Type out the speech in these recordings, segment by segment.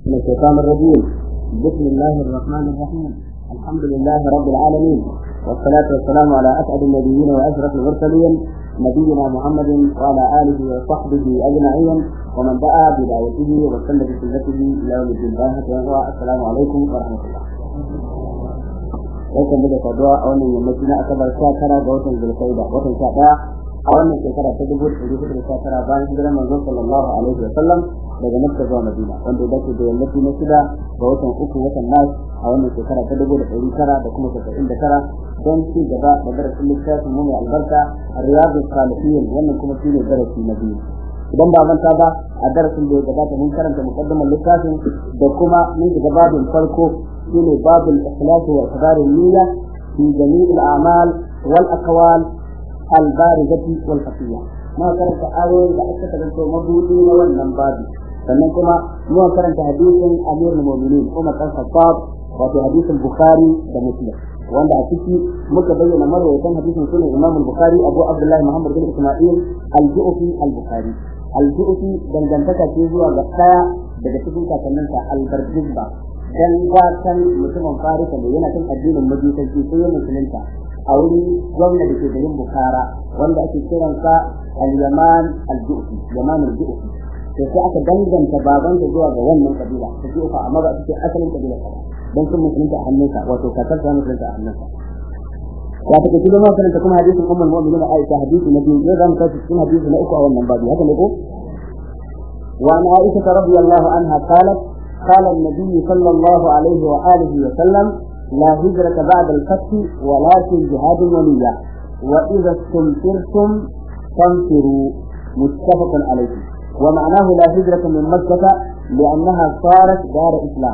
من الشيطان الرجيم. بسم الله الرحمن الرحيم. الحمد لله رب العالمين، والصلاة والسلام على أسعد النبيين وأشرف المرسلين نبينا محمد وعلى آله وصحبه أجمعين ومن دعا بدعوته واستنى بسنته إلى يوم الدين. السلام عليكم ورحمة الله. Barkan da saduwa a wannan yammaci na Asabar 19 ga watan Zulqa'ida, watan 11 a wannan shekara ta 1419 bayan hijirar manzon sallallahu alaihi wa sallam daga Makka zuwa Madina, wanda ya dace da yammaci na 6 ga watan 3 watan Mayu a wannan shekara ta 1900 da kuma 79 don ci gaba da darasin littafin mu mai albarka Riyadus Salihin. Wannan kuma shine darasi na biyu. Idan ba manta ba, a darasin da ya gabata mun karanta muqaddimar littafin da kuma mun shiga babin farko shine babul ikhlas wa iqdar an-niyya fi jami' al-a'mal wal aqwal al-barizati wal khafiyya. Ma karanta ayoyin da aka karanto mabudi na wannan babi, sannan kuma mu karanta hadisin Amirul Mu'minin Umar bin Khattab wato hadisin Bukhari da Muslim, wanda a ciki muka bayyana marwayatan hadisin sunan Imam al-Bukhari Abu Abdullah Muhammad bin Isma'il al-Ju'fi al-Bukhari. Al-Ju'fi dangantaka ce zuwa ga kaya daga cikin kakanninsa al-Bardizba, dan gatan mutumin Farisa da yana kan addinin Majusanci sai ya musulunta a wurin gwamna da ke garin Bukhara wanda ake kiransa al-Yaman al-Ju'fi, Yaman al-Ju'fi. Sai aka danganta babansa zuwa ga wannan kabila ta Ju'fa, amma ba ita asalin kabila ba, dan sun musulunta a hannunsa, wato kakar ta musulunta a hannunsa. Ya take cikin makaranta kuma hadisin ummul mu'minin Aisha, hadisi na biyu, zan kawo cikin hadisi na uku a wannan babu, haka ne ko? Wa an Aisha radiyallahu anha qalat قال النبي صلى الله عليه وآله وسلم لا هجرة بعد الفتح ولكن جهاد ونية وإذا استنفرتم فانفروا. متفق عليه. ومعناه لا هجرة من مكة لأنها صارت دار إسلام.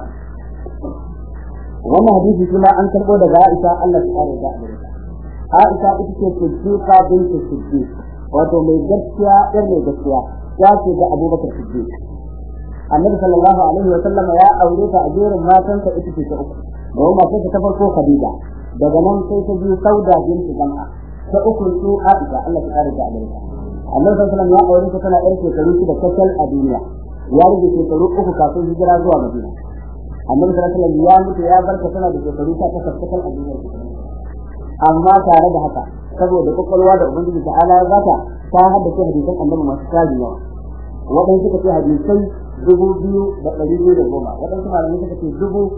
وما حديث كما أن تقول عائشة الله سبحانه وتعالى. عائشة صديقة بنت الصديق وتومي جسيا إرمي جسيا جاسي أبو بكر الصديق. Annabi sallallahu alaihi wa sallam ya aure ta a jerin matansa ita ce ta uku, domin matarsa ta farko Khadija, daga nan sai ta biyu Sauda binti Zam'a, ta uku su Aisha Allah ta kare ta a gare ta. Annabi sallallahu alaihi wa sallam ya aure ta tana yar shekaru 6 kacal a duniya, ya rage shekaru 3 kafin hijira zuwa Madina. Annabi sallallahu alaihi wa sallam ya mutu ya bar ta tana da shekaru 18 kacal a duniya. Amma tare da haka, saboda kokolwa da Ubangiji ta'ala ya zata, ta haddace hadisan Annabi masu tarin yawa. Waɗansu suka ce hadisai 2,210, waɗansu malamai suka ce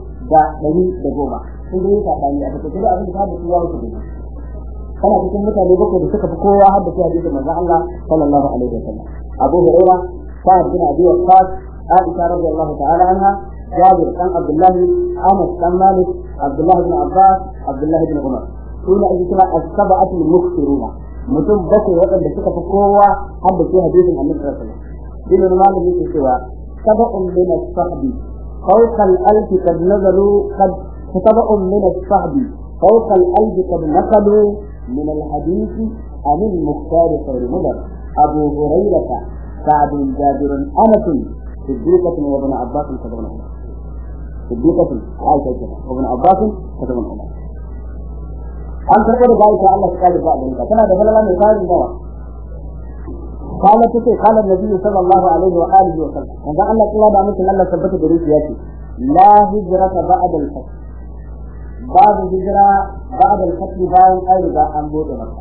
2,110. sun yi sabani a cikin abin da hadisi ya wuce da kana cikin mutane bakwai da suka fi kowa hadisi hadisin manzon Allah sallallahu alaihi wasallam. Abu Hurairah, Sa'd bin Abi Waqqas, Aisha radiyallahu ta'ala anha, Jabir bin Abdullah, Anas bin Malik, Abdullah bin Abbas, Abdullah bin Umar. Suna ake kira as-sab'atul mukthiruna, mutum bakwai waɗanda suka fi kowa hadisi hadisin Annabi sallallahu alaihi wasallam. Bin Malik yake cewa sab'un min as-sahbi فوق الألف قد نزلوا قد سبع من الصحب فوق الألف قد نقلوا من الحديث عن المختار خير مدر أبو هريرة سعد جابر أنس صديقة وابن عباس كتب عمر صديقة عائشة وابن عباس كتب عمر. أن تقول عائشة الله تعالى بعد ذلك كما دخل الله مثال النوى قالت قال النبي صلى الله عليه وآله وسلم إذا أن الله دعا مثل الله ثبت بريسياتي لا هجرة بعد الفتح، بعد الهجرة بعد الفتح باين أيضا أنبوت مكة،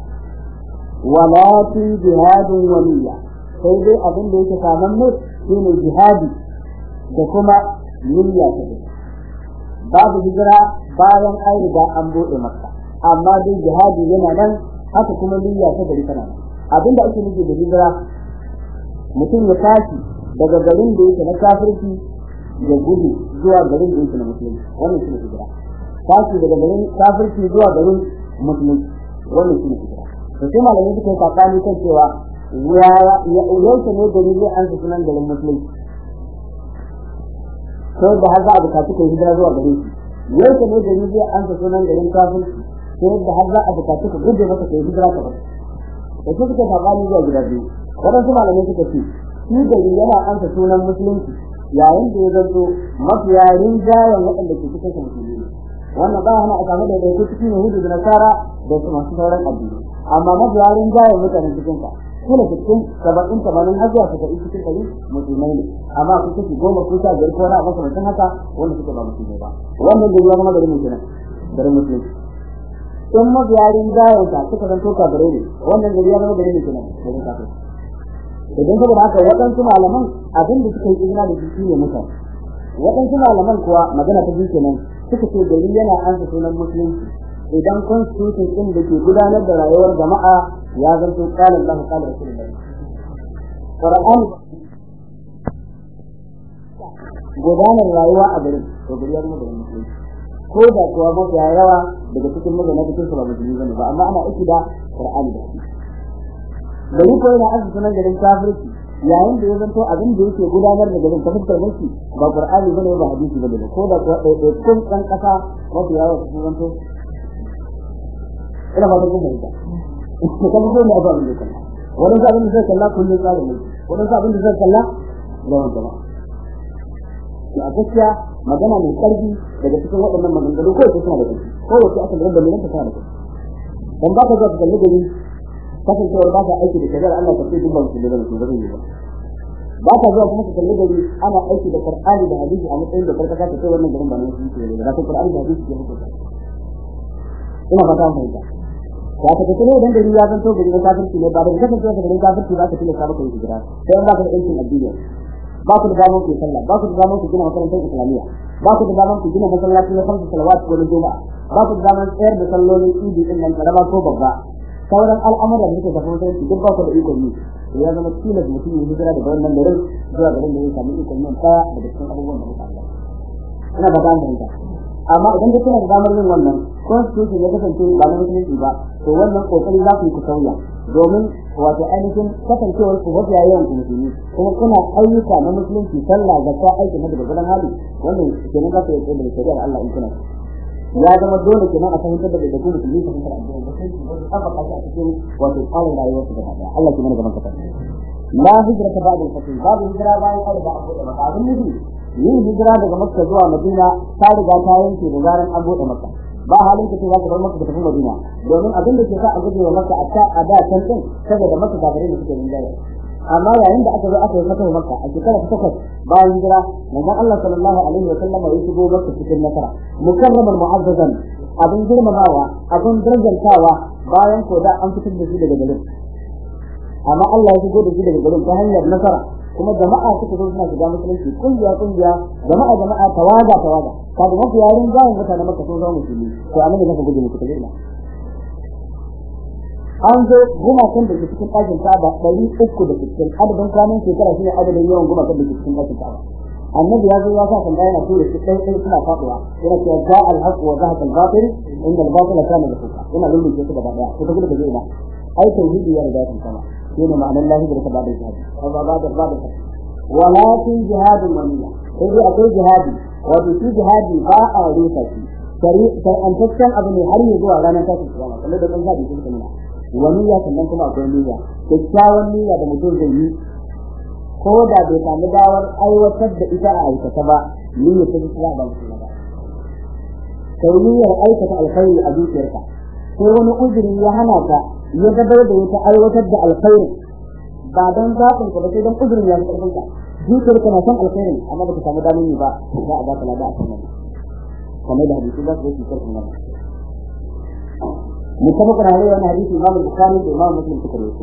ولكن جهاد ونية. سيدي أظن ليك تامنت فين الجهاد دكما نية كده. بعد الهجرة باين أيضا أنبوت مكة، أما دي جهاد لنا haka kuma niyya ta gari kana. Abinda ake nufi da hijira, mutum ya tashi daga garin da yake na kafirci ya gudu zuwa garin da yake na musulunci, wannan shi ne hijira. Tashi daga garin kafirci zuwa garin musulunci, wannan shi ne hijira. To sai malamai suka yi tsakani kan cewa yaushe ne gari zai ansa sunan garin musulunci, sai da har za a bukaci kai hijira zuwa garin shi. Yaushe ne gari zai ansa sunan garin kafirci, sai da har za a bukaci ka gudu maka kai hijira ka bar. Da su suka sabani zuwa gida biyu. Waɗansu malamai suka ce shi gari yana ansa sunan musulunci yayin da ya zanto mafiya rinjayen waɗanda ke cikin sa musulmi ne. Wannan ba hana a samu da ɗaya cikin Yahudu da Nasara da su masu sauran addini. Amma mafiya rinjayen mutanen cikin sa kula cikin 70-80 har zuwa 70 cikin 100 musulmai ne amma ku kace 10 ko 15 ko na masa mutum haka wanda suke ba musulmai ba wannan da ya zama garin musulmai garin musulmai in mabiyarin gayan ta suka zanto kafirai ne wannan gari ya zama garin musulmai garin kafirai idan saboda haka waɗansu malaman abin da suka yi izina da shi ne mutane waɗansu malaman kuwa magana ta biyu kenan suka ce gari yana ansa sunan musulunci idan constitution din da ke gudanar da rayuwar jama'a ya zanto qala Allah qala Rasulullah Qur'an gudanar rayuwa a garin to gari ya zama garin musulunci ko da kuwa mafi yawa daga cikin magana cikin su ba musulmi bane ba amma ana aiki da Qur'ani da hadisi gari ko yana ansa sunan garin kafirci yayin da ya zanto abin da yake gudanar da garin ta fuskar mulki ba Qur'ani bane ba hadisi bane ko da kuwa kun kan kasa mafi yawa su zanto ina ba ta kuma ita kuma ko ne abin da kalla wannan abin da zai kalla kullun tsari ne wannan abin da zai kalla da wannan a gaskiya magana mai karfi daga cikin waɗannan maganganu ko ita tana da kai ko wace aka da dalilin ta tana da kai dan ba ka ga da gari kasancewar ba ka aiki da shari'ar Allah kafin duk ban da su zai yi ba ka zuwa kuma ka kalli gari ana aiki da Qur'ani da hadisi a matsayin da karkata ta ce wannan garin ba ne shi ne da Qur'ani da hadisi ke hukunta ina fata mun ta ya ta kace ne dan gari ya zanto gari na kafirci ne ba da kasancewa da garin kafirci ba ka tilasta maka yi hijira sai ba ka da aikin addini ba ku da damar ku sallah ba ku da damar ku gina makarantar islamiyya ba ku da damar ku gina masallaci na kamsu salawat ko na juma'a ba ku da damar tsayar da sallolin idi din nan karama ko babba sauran al'amuran da suke da mutunci duk ba ku da ikon yi ya zama tilas mutum ya hijira daga wannan garin zuwa garin da ya samu ikon yin ta daga cikin abubuwan da muka Allah ina ba dan da amma idan da kuna da damar yin wannan constitution ya kasance ba na mutunci ba to wannan kokari za ku yi ku sauya domin wato ainihin kasancewar ku wajen yayin musulmi kuma kuna ayyuka na musulunci sallah zakka aiki na daga gudan hali wannan kenan za ku yi da shari'ar Allah in kuna ya zama dole kenan a fahimtar da ku musulmi ta fahimtar addini da kai ku tabbata a cikin wato tsarin rayuwar ku gaba daya Allah kuma gaban ka la hijra ta ba'da al-fatih babu hijira bayan da abu da makabin nufi yin hijira daga Makka zuwa Madina ta riga ta yanke da zaran an bude Makka ba halin ka ce za ka bar Makka ka tafi Madina domin abin da ke sa a guje wa Makka a da can din saboda Makka kafirai da suke rinjaye amma yayin da aka zo aka yi fatawa Makka a shekara ta 8 bayan hijira manzon Allah sallallahu alaihi wa sallam ya shigo Makka cikin nasara mukarraman mu'azzazan abin girmamawa abin darajantawa bayan ko da an fitar da shi daga garin amma Allah ya shigo da shi daga garin ta hanyar nasara kuma jama'a suka zo suna shiga musulunci kungiya jama'a tawaga kaga mafi yarin jayin mutane Makka sun zama musulmi to annabi zaka guje muku tabi an zo gumakan da ke cikin ɗakin Ka'aba 360 adadin kwanan shekara shine adadin yawan gumakan da ke cikin ɗakin Ka'aba annabi ya zo ya sa kan yana tura shi ɗaya suna faɗuwa yana cewa ja al-haq wa zahaqa al-batil inda al-batil kana zahuqa yana lulluɓe su gaba daya ko ta gudu da ina ai tauhidi ya riga tun sama shine ma'anar lahi da bada jihadi ba da walakin jihadun waniya sai dai akwai jihadi wato shi jihadi ba a rusa shi shari'antaccen abu ne har yi zuwa ranar tashin kiyama kamar da kan jihadi sun nuna waniya sannan kuma akwai niyya kyakkyawan niyya da mutum zai yi ko da bai samu dawar aiwatar da ita a aikata ba niyyar ta tsaya ba mutum ba sai niyyar aikata alkhairi a zuciyarka sai wani uzuri ya hana ka ya dabar da ita aiwatar da alkhairi ba dan zaɓin ka ba sai dan uzurin ya fi ƙarfin ka zuciyarka na san alkhairi amma ba ka samu damar yi ba za a ba ka lada a kan nan kamar da hadisi za su yi karfin nan متفق عليه أن حديث الإمام البخاري والإمام مسلم في كتابه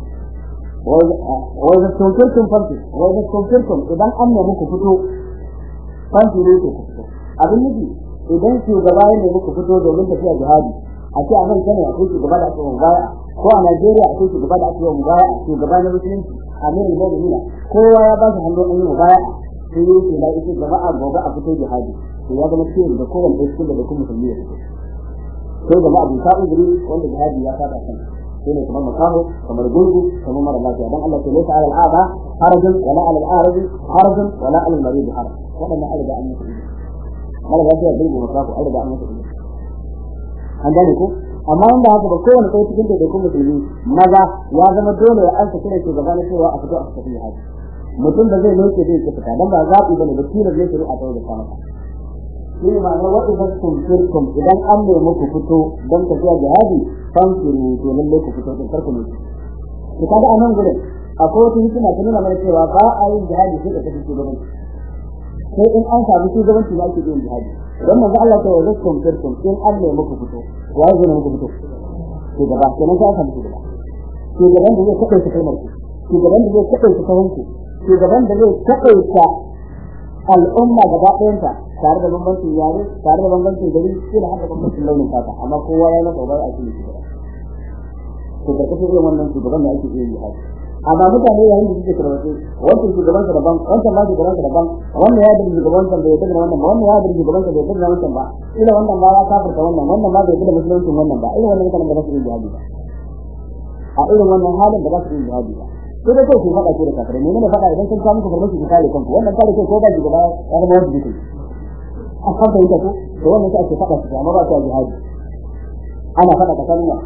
وإذا استنكرتم إذا أمن منكم فتو فانتوا ليكم فتو أبن نجي إذا شugaba ne muku fito domin tafiya jihadi a ce a nan Kano akwai shugaba da ake mubaya ko a Najeriya akwai shugaba da ake mubaya shugaba na musulunci Amirul Mu'minin kowa ya ba shi hannu an yi mubaya sai yake la ita jama'a gobe a fito jihadi to ya zama cewa da kowanne ɗaya cikin da kuma musulmi ya fito sai jama'a bin sa'u guri wanda jihadi ya fada kan sai ne kamar makaho kamar gurgu kamar mara lafiya dan Allah sai laysa 'ala al-a'ma harajun wala 'ala al-a'raj harajun wala 'ala al-marid haraj wadannan alida an musu mara lafiya gurgu makaho alida an musu an gane ko amma wanda haka ba kowanne kai cikin da kuma musulmi maza ya zama dole ya ansa kira shugaba na cewa a fito a tafi jihadi mutum da zai loke zai fita dan ba zabi bane ba kila zai shiru a tawo da sama shi ma na wata da kun idan an ne muku fito don tafiya jihadi fankiru to lalle ku fito din farko ne to kaga a nan gurin akwai wata hikima ta nuna mana cewa ba a yin jihadi sai ka tafi shugabanci sai in an samu shugabanci ne ake yin jihadi dan manzo Allah ta yi zakkum firkum in an ne muku fito wai zai muku fito to gaba kenan ka samu shugaba shugaban da zai kaɗai kalmar ku shugaban da zai kaɗai sahunku shugaban da zai kaɗai al'umma gaba ɗayanta tare da bambancin yare tare da bambancin gari sai da haka bambancin launin fata amma kowa ya masa ubai a cikin shugaba to karkashin irin wannan shugaban da ake iya yi haka amma mutane yayin da suke tarwace wannan shugaban sa daban wannan ma shugaban sa daban wannan ya da shugaban sa bai da wannan ba wannan ya da shugaban sa bai da wannan ba ila wannan ma ya kafirta wannan wannan ma bai da musulunci wannan ba irin wannan mutanen da ba su yi jihadi ba a irin wannan halin da ba su yi jihadi ba sai da kai ku faɗa ku da kafirai ne faɗa idan kun samu farmaki ku kare kanku wannan kare kai ko ba shugaba ya zama wanda yake a kan da yake to wannan sai ake faɗa su amma ba su jihadi ana faɗa tsakanin ya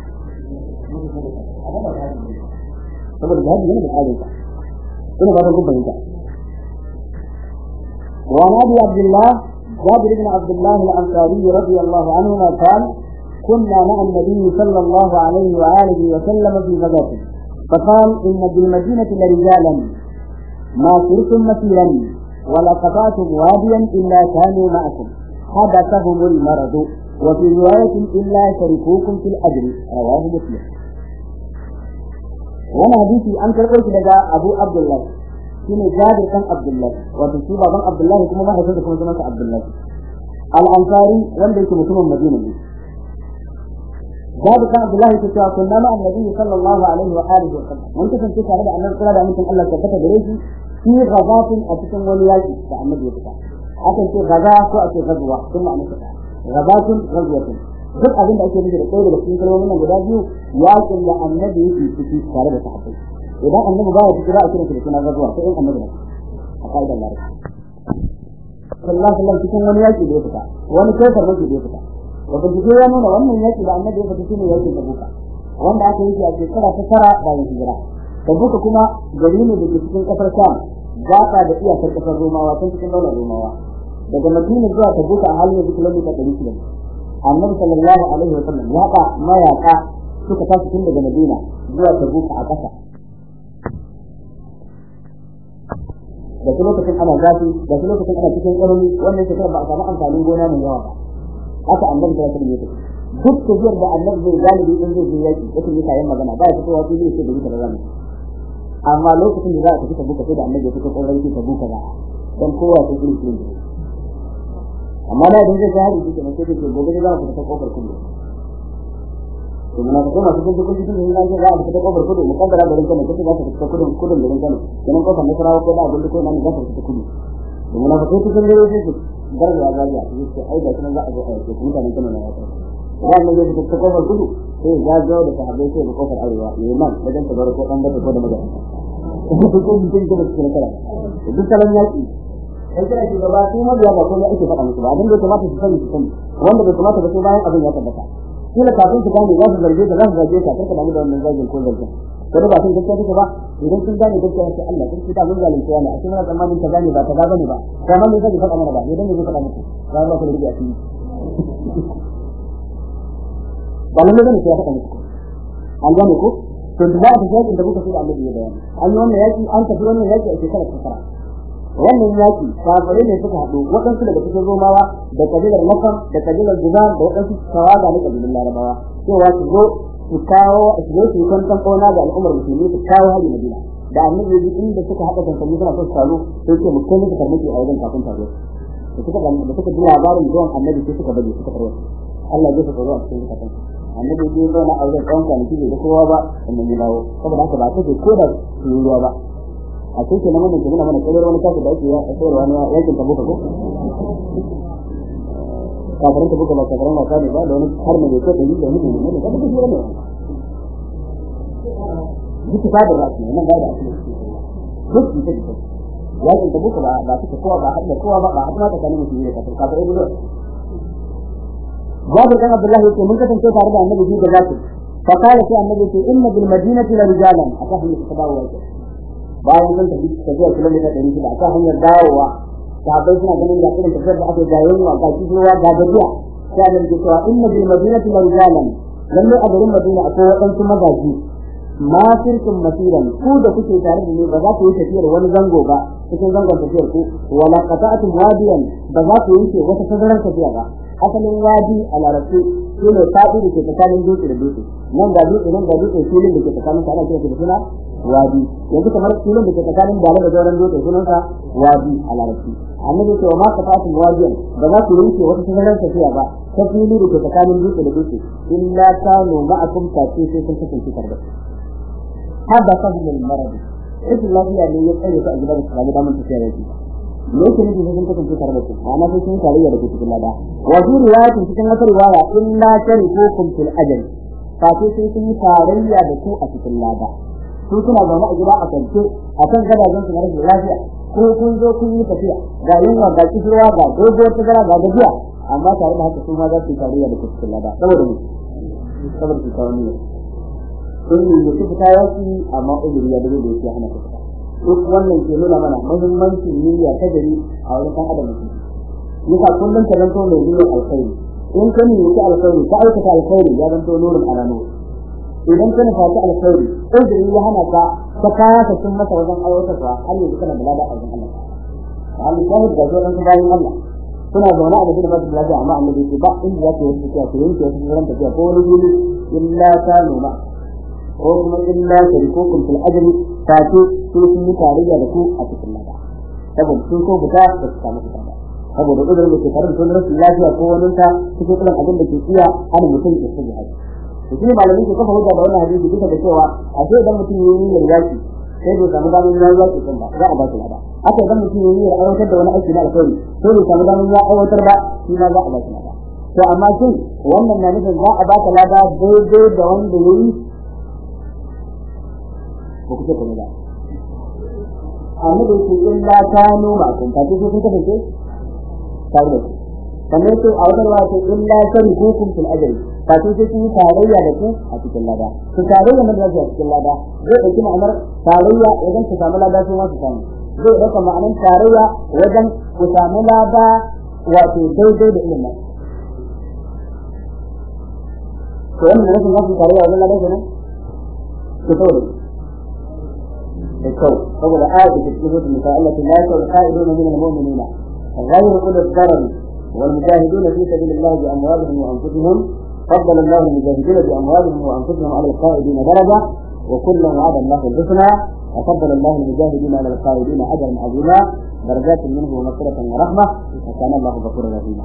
saboda jihadi ne da tsarin sa ina ba da gubban ta wa nabi abdullah jabir ibn abdullah al-ansari radiyallahu anhu قال كنا مع النبي صلى الله عليه وآله وسلم في غزوة فقال إن بالمدينة لرجالا ما سرتم مسيرا ولا قطعتم واديا إلا كانوا معكم حبسهم المرض وفي رواية إلا شركوكم في الأجر رواه مسلم. وانا حديثي أنكر قلت لك أبو عبد الله شنو جابر كان عبد الله وتصيب بن عبد الله كما ما حصل كما سمعت عبد الله الأنصاري وندي كمسلم المدينة جابر كان عبد الله يقول كنا مع النبي صلى الله عليه وآله وسلم وانت كنت تعرف أن القرآن أنتم الله ثبت بريشي في غزاة أتكن ولياجي فأمد يتكا أكن في غزاة وأتي غزوة ثم أمد غزاة غزوة duk abin da ake nufi da kai da cikin kalmomin nan guda biyu yakin da annabi yake ciki tare da sahabbai idan annabi ba ya ciki ba a kira shi da suna gazuwa sai in annabi ne a kaidar larabci sallallahu alaihi wasallam cikin wani yaki da ya fita wani kafar maki da ya fita da bincike ya nuna wannan yaki da annabi ya fita shine yakin Tabuka wanda aka yi a shekara ta 9 bayan hijira Tabuka kuma gari ne da ke cikin kasar Sham gaba da iyakar kasar Romawa tun cikin daular Romawa daga Madina zuwa Tabuka a halin da kilomita 100 annabi sallallahu alaihi wasallam ya ba mayaka suka tafi tun daga Madina zuwa Tabuka a ƙasa da kuma lokacin ana zafi da kuma lokacin ana cikin ƙarami wannan shekara ba a samu amfanin gona mai yawa ba haka annabi sallallahu alaihi wasallam duk tafiyar da annabi zai galibi in zai je yaki yake yi kayan magana ba ya fitowa sai zai ce da duka da zamu amma lokacin da za a tafi Tabuka sai da annabi ya fito ƙorarin Tabuka ba dan kowa sai irin amma da idan zai ga hadisi kenan sai ce gobe za mu fita kofar kudu to mun ga kuma cikin dukkan cikin da za a fita kofar kudu mun kaddara garin Kano kace za ka fita kudin garin Kano kenan kofar Nasarawa ko da abin ko nan za ka fita kudu to mun ga cikin garin sai garga garga sai ai da kuma za a zo a yi mutanen Kano na wata idan mun je fita kofar kudu sai ya zo da sahabbai sai da kofar arewa yayin wajen tabarko dan da ko da magana ko cikin cikin kala duk kalan yaki in kana shugaba sai mabiya ba komai ake faɗa musu ba abin da kamata su sani wanda bai kamata ba sai bayan abin ya tabbata kila kafin su gane za su zarge ka za su zarge ka karka damu da wannan zagin ko zargin ko da ba sun gaskiya take ba idan sun gane gaskiya sai Allah sun kita mun zalunci ne a cikin zamanin ta gane ba ta gane ba kamar ne zai faɗa mana ba idan ne zai faɗa muku za ba ku rubuta shi ba lalle ne sai ya faɗa muku an gane ko to da ta sai da kuka sai Allah ya bayani an yi wannan yaki an tafi wannan yaki a shekarar ta wannan yaki kafare ne suka haɗu waɗansu daga cikin Romawa da kabilar Makam da kabilar Judan da waɗansu tawaga na kabilar Larabawa cewa su zo su kawo su kwantan ƙona ga al'ummar musulmi su kawo hali Madina da annabi ya inda suka haɗa kankani suna son taro sai ce mu kai musu farmaki a wajen kafin taro da suka ji labarin zuwan annabi sai suka baje suka tarwa Allah ya tsoro a cikin kafin annabi ya zo na auren tsawon kwanaki da kowa ba annabi ya dawo saboda haka ba take ko da ruwa ba a cikin nan mun gina mana kallon wani kasu da ake ya tsoro wani yakin Tabuka ko kafarin Tabuka ba kafarin wasa ne ba da wani har mai ko da yi da mutum ne da kuma shi ne duk ta da rashi nan da asali duk ita ce yakin Tabuka ba take kowa ba hadda kowa ba hadda ta kana mutum ne kafarin ne Jabir bin Abdullah yake mun kasance tare da Annabi da zaki fa kala sai Annabi ce inna bil madinati la rijalan aka hanyar tabawa yake bayan sun tafi tafiya kilomita 100 aka hanyar dawowa sahabbai suna ganin da irin tafiyar da ake gayewa ga kiyowa ga gajiya sai da ke cewa inna bil madinati la rijalan lalle a garin Madina akwai wadansu magaji ma sirkum masiran ku da kuke tare da ni ba za ku yi tafiyar wani zango ba cikin zangon tafiyar ku wala qata'tum wadiyan ba za ku yi wata tazarar tafiya ba asalin wadi a larabci shine fadi da ke tsakanin dutse da dutse nan ga dutse filin da ke tsakanin sa ana kira da suna wadi yanzu kamar filin da ke tsakanin dala da sauran dutse sunansa wadi a larabci annabi ce wa ma qata'tum wadiyan ba za ku yi wata tazarar tafiya ba ta fili da ke tsakanin dutse da dutse illa kanu ma'akum sai sun kasance tare da hada fadlul marad idan lafiya ne ya tsare ka a gidan da da mun tafiya da shi lokacin da sun kasance tare da ku ana sai sun tarayya da cikin lada wa fi riwayatin cikin wata riwaya illa tarikukum fil ajal fa sai sun yi tarayya da ku a cikin lada su suna zaune a gida a kance a kan gadajen su na rashin lafiya ko kun zo kun yi tafiya ga yunwa ga kishirwa ga dogon tazara ga gajiya amma tare da haka su ma za su yi tarayya da ku cikin lada saboda su kawo niyya sun yi su fita yaki amma uzuri ya dace da yake hana su fita duk wannan ke nuna mana muhimmancin niyya ta gari a wurin kan adam mutum yasa kullum ka zanto mai niyyar alkhairi in ka niyya alkhairi ka aikata alkhairi ya zanto nurin alano idan kana fata alkhairi uzuri ya hana ka kaya ka sun masa wajen aiwatarwa har yanzu kana da lada a wajen Allah Allah shahid da zuwan su bayan Allah suna zaune a cikin babu lafiya amma annabi ce ba inda zaka yi tafiya ko yanke wasu ran tafiya ko wani guri illa ta nuna ko kuma illa tarikukum fil ajri fa su sun yi tarayya da ku a cikin lada saboda sun ko fita da su samu fita saboda udurin da ke tare da sunan lafiya ko wani ta cikin irin abin da ke iya ana mutum ya sanya haji to shi malamin ke kafa hujja da wannan hadisi duka da cewa a ce idan mutum yayi niyyar yaki sai bai samu damar ya yaki kan ba za a ba shi lada haka idan mutum yayi niyyar aiwatar da wani aiki na alkhairi sai bai samu damar ya aiwatar ba shi ma za a ba shi lada to amma shin wannan na nufin za a ba ka lada daidai da wanda yayi ko kuke kuma da annabi ce illa kanu ma kun ta ce kun kasance tare da sannan sai a wajen wato illa tarikukum fil ajri fa sai kun tarayya da ku a cikin lada ku tarayya mun da cikin lada zai dauki ma'anar tarayya wajen ku samu lada sai ma ku samu zai dauka ma'anar tarayya wajen ku samu lada wato daidai da ilimin ko wannan ne kuma tarayya wajen lada kenan ko saboda saboda ayat da take cikin Nisa Allah ta la yaqul qa'iduna min al-mu'minina ghayru ulil darar wal mujahiduna fi sabilillahi bi amwalihim wa anfusihim faddala Allahu al-mujahidina bi amwalihim wa anfusihim 'ala al-qa'idina daraja wa kullan wa'ada Allahu al-husna wa faddala Allahu al-mujahidina 'ala al-qa'idina ajran 'azima darajatin minhu wa maghfiratan wa rahmah wa kana Allahu ghafurur rahim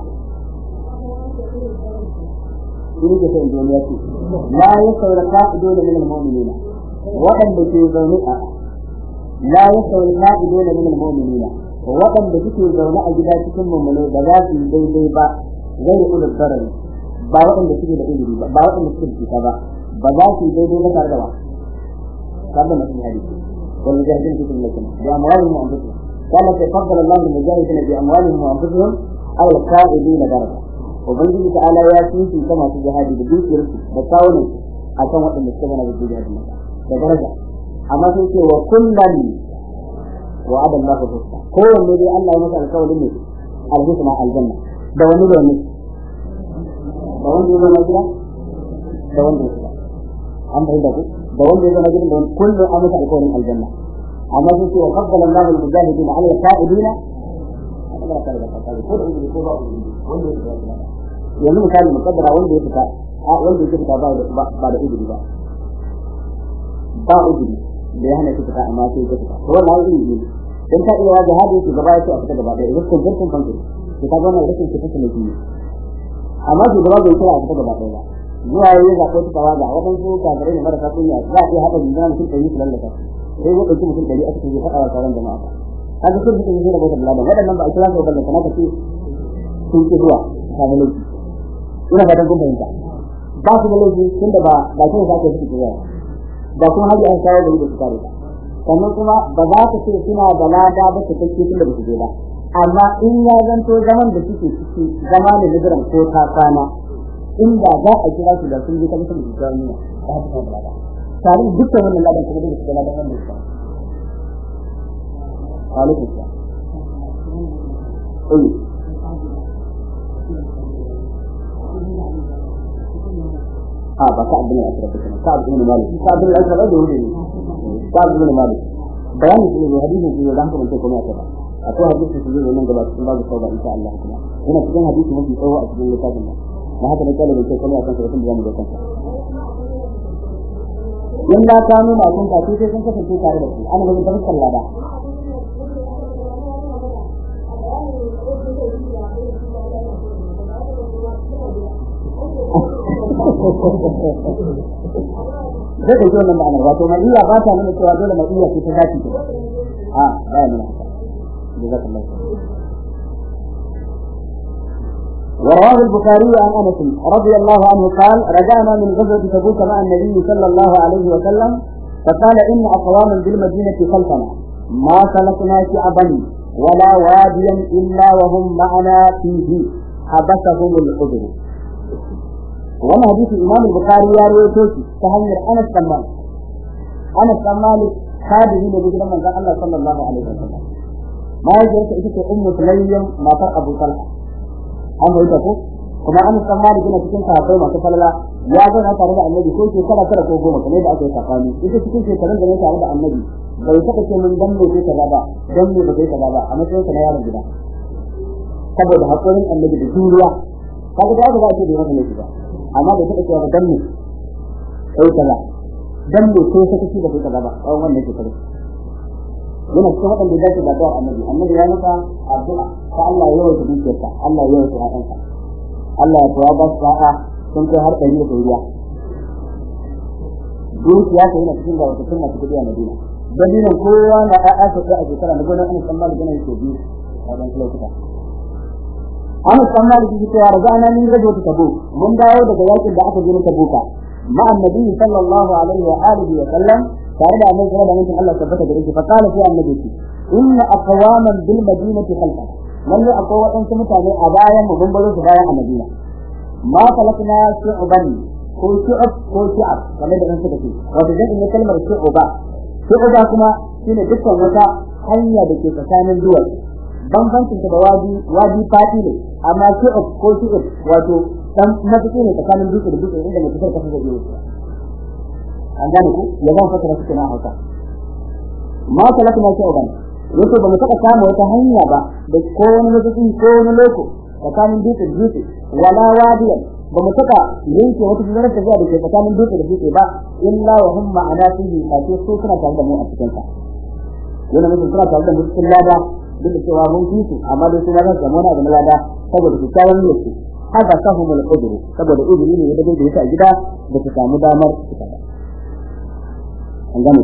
ini ke sai duniya ce la yaqul qa'iduna min al-mu'minina waɗanda ke zaune a la yasawi qa'idun min al-mu'minina waɗanda suke zaune a gida cikin mu'mini da za su daidai ba zai ulul darar ba waɗanda suke da ilimi ba waɗanda suke da ba za su daidai ba tare da ba kada mu yi hadisi wal mujahidin fi sabilillah bi amwalihim wa anfusihim kama tafaddala Allah al-mujahidin bi amwalihim wa anfusihim aw al-qa'idin daraja ubangiji ta'ala ya tunci kama su jihadi da dukiyarsu da kawunan akan waɗanda suke gana da jihadi da daraja amma sai ce wa kullum wa adallahu husna ko wanne dai Allah ya masa alƙawarin ne alhusna aljanna da wani da wani da wanda ya zama gida da wanda ya zama an bai da ku da wanda ya zama gida da kullum an masa alƙawarin aljanna amma sai ce wa qaddala Allahu al-mujahidin 'ala al-qa'idin Allah ta da fata ko da ko ba wanda ya zama yanzu misali mukaddara wanda ya fita ba da izini ba uzuri da ya hana fita amma sai ya fita to wannan uzuri ne dan ta iya jihadi ki gaba ya ce a fita gaba da idan kun farkon fanki ki ta gona rashin ki fita ne amma ki gaba bai kira a fita gaba ɗaya ba zuwa yayin da ko ta waga wadan su kafirai ne marasa kunya za a iya hada jinna mutum da yi lallaka sai ya dauki mutum dari aka ce fada wa sauran jama'a kaga sun fita ne da bautar Allah wadannan ba a kira su balla kana kace sun ki zuwa kamar laifi ina fatan kun fahimta ba su da laifi tunda ba kin sa ke fita zuwa da kuma haji an kawo da su kare sannan kuma ba za ka ce suna da lada ba ta kake tunda ba su je ba amma in ya zanto zaman da suke ciki zama ne hijiran ko ta kana inda za a kira su da sun je ta mutum da jami'a ta haka da lada tare da dukkan wannan ladan kuma da su da ladan wannan su alaikum salam ba ka abin al-ashraf kana ka abin malik ka abin al-ashraf da wuri ka abin malik bayani ne hadisin ne da hankali kuma ya tabbata akwai hadisi su zai nan gaba cikin babu sauka insha Allah kuma ina cikin hadisi mafi tsawo a cikin littafin nan na haka ne kallon sai kuma akan sai zamu ga kansa in la kanu ma kun kafi sai sun kasance tare da shi ana ga barkan lada zai da wannan ma'anar wato mai iya ba ta nuna cewa dole mai iya ce ta zaki ce ba ne جزاك الله خير. ورواه البخاري عن انس رضي الله عنه قال رجعنا من غزوه تبوك مع النبي صلى الله عليه وسلم فقال ان اقواما بالمدينه خلفنا ما سلكنا شعبا ولا واديا الا وهم معنا فيه حبسهم العذر. وانا حديث الامام البخاري يا رويتوشي تهنير انس بن مالك خادم النبي صلى الله عليه وسلم mahaifiyarsa ita ce ummu sulayyam matar Abu Talha an bai ta ko kuma an san mali gina cikin sahabbai masu falala ya zauna tare da annabi ko shekara 9 ko 10 kamar da aka yi tsakani ita cikin shekarun da ne tare da annabi bai saka ce mun dan ne ko kaza ba dan ne ba kai kaza ba a matsayin sa na yaron gida saboda hakurin annabi da juriya kaga da ba ce da wannan ne ba amma da saka cewa dan ne kai kaza dan ne ko saka ce da kai kaza ba wannan ne ke kaza yana cikin waɗanda ya dace da addu'ar annabi ya nufa addu'a ta Allah ya yawaita dukiyarsa Allah ya yawaita ƴaƴansa Allah ya tawa ba su sa'a sun kai har ɗari da ɗoriya dukiya ta yana cikin gawa cikin masu kuɗi a Madina dalilin kowa na ƴaƴa ta kai a shekara na gonar Anas Malik yana yake biyu a wannan lokuta Anas Malik yake cewa rajana min gajo ta Tabuk mun dawo daga yakin da aka je na Tabuka ma annabi sallallahu alaihi wa alihi wa sallam tare da annabi sallallahu alaihi wasallam Allah tabbata da shi fa kana sai annabi ce inna aqwaman bil madinati khalfa lalle akwai wadansu mutane a bayan mu mun baro su bayan a Madina ma falakna shu'ban ko shu'ab ko shu'ab kamar da suka ce wato dan in kalmar shu'ba kuma shine dukkan wata hanya da ke tsakanin duwar bambancin ta da wadi fadi ne amma shu'ab ko shu'ab wato dan mafiki ne tsakanin dutse da dutse inda mutum ka fara yi an gane ku ya zan fasara su na Hausa ma talaka na shauban yace ba mu taba samu wata hanya ba da ko wani lokaci ko wani loko tsakanin dutse wala wadiya ba mu taba yanke wata zarar ta zuwa da tsakanin dutse da dutse ba illa wa hum ma'ana fihi kace su suna tare da mu a cikin sa yana mutum suna tare da mu cikin lada duk da cewa mun fitu amma dai suna da zamana da lada saboda su kawo ne su haka sahumul udru saboda udru ne da dai da gida da su samu damar fita عندنا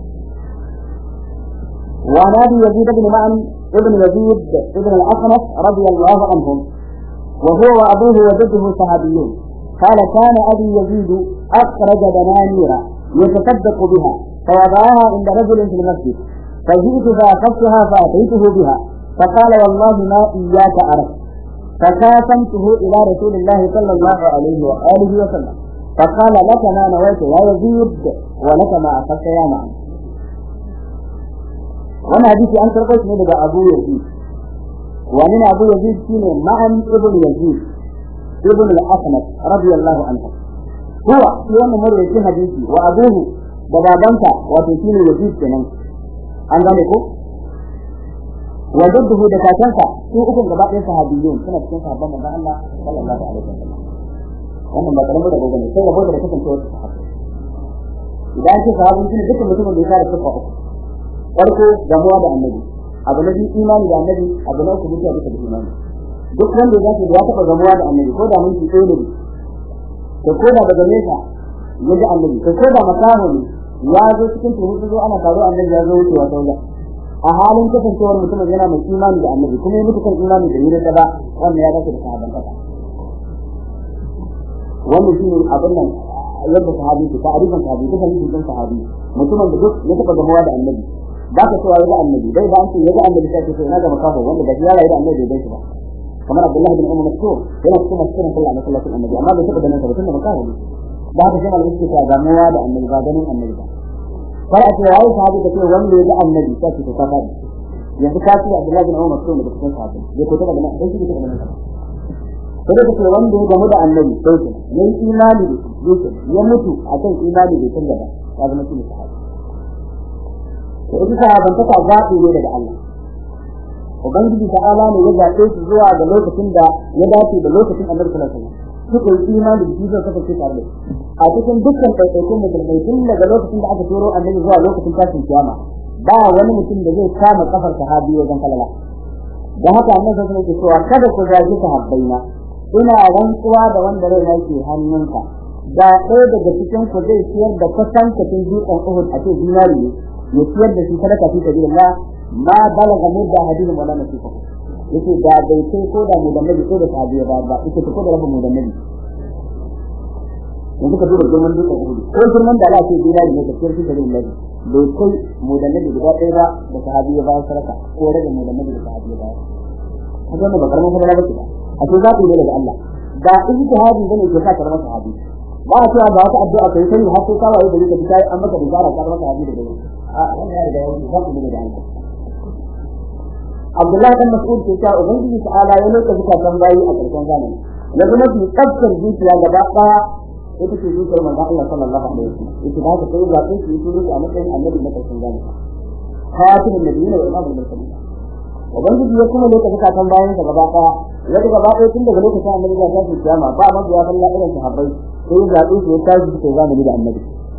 ونادي يزيد بن معن ابن يزيد ابن الأخنس رضي الله عنهم وهو وأبوه وجده صحابيون قال كان أبي يزيد أخرج دنانير يتصدق بها فوضعها عند رجل في المسجد فجئت فأخذتها فأتيته بها فقال والله ما إياك أردت فكافنته إلى رسول الله صلى الله عليه وآله وسلم فقال لك ما نويت يا يزيد ولك ما أخذت يا معن. وانا حديثي أنت رقيت من أبو يزيد ومن أبو يزيد كين معن ابن يزيد ابن الأخنس رضي الله عنه هو في يوم مر في حديثي وأبوه بابانك وتكين يزيد كنن أنغانيكو وجده دكاتنك في أكم غباء صحابيون كنا cikin sahabban manzon Allah sallallahu alaihi wasallam wannan ba karamin da gobe ne sai rabo da kasancewa sahabbai idan ce sahabbai ne dukkan mutumin da ya fara sufa uku farko gamuwa da annabi abu na biyu imani da annabi abu na uku mutuwa da imani duk wanda ya ce ya taba gamuwa da annabi ko da mun ci tsaye ne ko da daga nesa ya ji annabi ko da makaho ne ya zo cikin tuhu zo ana taro annabi ya zo wucewa sauya a halin kasancewar mutumin yana mai imani da annabi kuma ya mutu kan imani da yire ba wannan ya dace da sahabban kasa wannan shine abin nan yadda sahabi ke ta'arifin sahabi duka ne cikin sahabi mutumin da duk ya taba gamuwa da annabi ba ka cewa ya ga annabi dai ba an ce ya ga annabi sai ce ina ga makaho wanda da ya rayu da annabi bai shi ba kamar Abdullah bin Umar Mas'ud yana cikin masjirin sallallahu alaihi wasallam annabi amma bai taba ganin sa ba tunda makaho ne ba ka cewa yake ta gamuwa da annabi ba ganin annabi ba sai a ce yayi sahabi da cewa wanda ya ga annabi sai ce ta fadi yanzu ka ce Abdullah bin Umar Mas'ud da cikin sahabi ya ko ta da nan sai shi ta da nan sai da ce wanda ya gamu da annabi sai ke yayi imani da shi ya mutu akan imani da tunda ba ya zama shi sahabi to ita sahabantaka zaɓi ne daga Allah ubangiji ta'ala ne ya zaɓe su zuwa ga lokacin da ya dace da lokacin annabi sallallahu alaihi wasallam suka yi imani da shi zai kasance tare da a cikin dukkan ɗaiɗaikun musulmai tun daga lokacin da aka turo annabi zuwa lokacin tashin kiyama ba wani mutum da zai kama kafar sahabi wajen falala da haka annabi sallallahu alaihi wasallam ke cewa kada ku zagi sahabbaina ina rantsuwa da wanda rai yake hannunka da ɗaya daga cikin ku zai ciyar da kwatankwacin dutsen Uhud a cikin zinari ne ya ciyar da shi sadaka fi sabilillah ma balaga mudda hadin wala nasifa yace da bai kai ko da mu da nabi ko da sahabi ba yace ko da rabu mu da nabi yanzu ka duba girman dutsen Uhud ko girman da Allah ke zinari ne da ciyar fi sabilillah bai kai mu da nabi guda ɗaya ba da sahabi ba sadaka ko rage mu da nabi da sahabi ba haka ne ba karamin fara ba ba a ce zaɓi ne daga Allah da ijtihadi bane ke sa karama sahabi ba a cewa ba wata addu'a kai sai har sai kawai da kake kai an maka bishara karama sahabi da dai a wannan ya riga ya wuce zaɓi ne daga Allah Abdullahi bin Mas'ud ke cewa ubangiji ta'ala ya lokaci kan bayi a karshen zamani ya zama bi tsabtar zuciya gaba daya ita ce zuciyar manzon Allah sallallahu alaihi wasallam ita da ta kai zaɓin shi su a matsayin annabi na karshen zamani khatibun nabiyina wa imamul mursalin ubangiji ya kuma lokaci kan bayan sa gaba daya yadda gaba ɗaya tun daga lokacin annabi ya tashi kiyama ba ma ya falla irin sahabbai sai ya zaɓi su ya tashi su zamani da annabi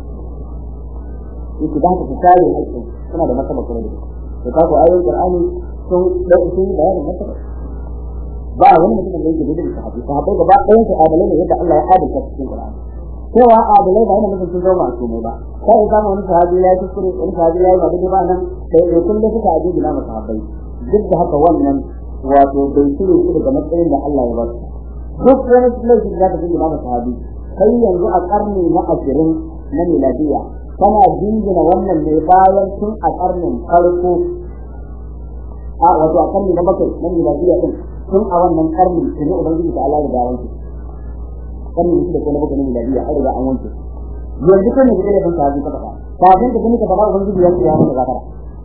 yake da haka su kare haƙƙin suna da martaba kuma da to ka ko ayoyin Qur'ani sun bayanin martaba ba wani mutum da yake da sahabbai gaba ɗayan su adalai ne yadda Allah ya adalta cikin Qur'ani cewa adalai ba yana nufin sun zama masu ne ba sai ya zama wani sahabi ya yi kuskure wani sahabi ya yi ba daidai ba nan sai ya kullum suka aje gina masa sahabbai duk da haka wannan wato bai cire shi daga matsayin da Allah ya ba su duk wani laifi da zaka dinga ba sahabi kai yanzu a karni na 20 na miladiya kana dingina wannan ne bayan tun a karnin farko a wato a karni na 7 na miladiya din tun a wannan karni ne ubangiji ta Allah ya dawo shi karni da kuma 7 na miladiya har da an wanke yanzu kan ne da ban sahabi ka faɗa kafin da kuma ka faɗa ubangiji ya yi maka gafara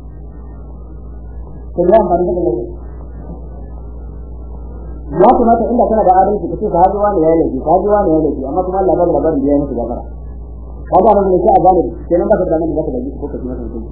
to ya ban da lafiya ya kamata inda kana da adalci kace sahabiwa ne yayi laifi sahabiwa ne yayi laifi amma kuma Allah ba da labarin da yayi masa gafara kaga nan ne sai a gane kenan ba ka da nan da ka gaji ko ka kuma san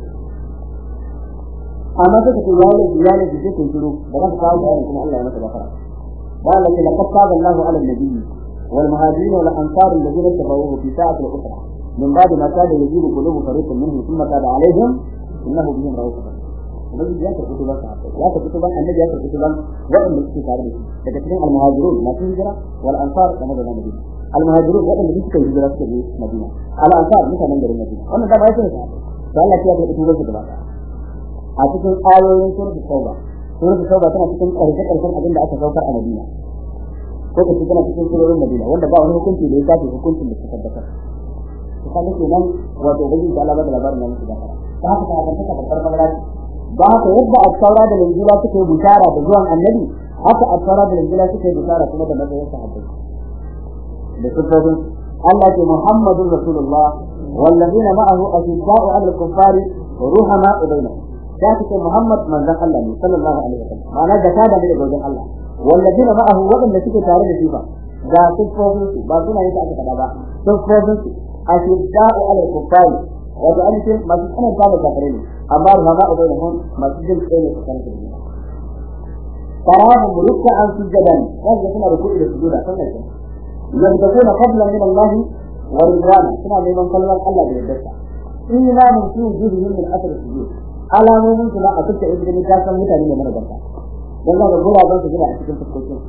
amma sai ka yayi laifi sai kun shiru da ka kawo bayani kuma Allah ya masa gafara ba Allah ke laqad taba Allahu ala an-nabiy wal muhajirin wal ansar alladhina tabawu fi sa'ati al-usra min ba'di ma kada yajidu qulubu fariqin minhum thumma taba alaihim innahu bihim ra'ufur rahim ya ta kutuban annabi ya ta kutuban waɗanda suke tare da shi daga cikin al-muhajirun masu hijira wal ansar da madina al-muhajirun waɗanda suke hijira suke je Madina al-ansar mutanen garin Madina wannan da ba yake ne sai Allah ya ta kutuban su gaba a cikin ayoyin suratul tauba tana cikin ƙarshen abin da aka saukar a Madina ko kace tana cikin surorin Madina wanda ba wani hukunci da ya tafi hukuncin da suka tabbatar to kaga kenan wato ubangiji ta Allah ba da labarin nan su da fara ta haka ta ga babbar falala ba haka yadda at-taura da injila suke bishara da zuwan annabi haka at-taura da injila suke bishara kuma da matsayin sahabbai da sifofin Allah ke Muhammadur Rasulullah wallazina ma'ahu ashidda'u 'alal kuffari ruhama'u bainahum da take Muhammad manzon Allah ne sallallahu alaihi wasallam ma'ana da kada ne daga wajen Allah wallazina ma'ahu wadanda suke tare da shi ba da sifofin su ba suna yin ta aka kada ba sifofin su ashidda'u 'alal kuffari wato an ce masu tsanan ta da kafare ne amma ruhama'u bainahum masu jin tsaye ne tsakanin su tarahum ruk'an sujadan wanda suna ruku'i da sujuda kan nan yabduna fadlan min Allah wa ridwana suna neman kallon Allah da yardarsa imanin su wujuhihim min asr sujud alamomin su na a cikin ibn ta san mutane ne mana barka dan ga guraben su gina a cikin fuskokin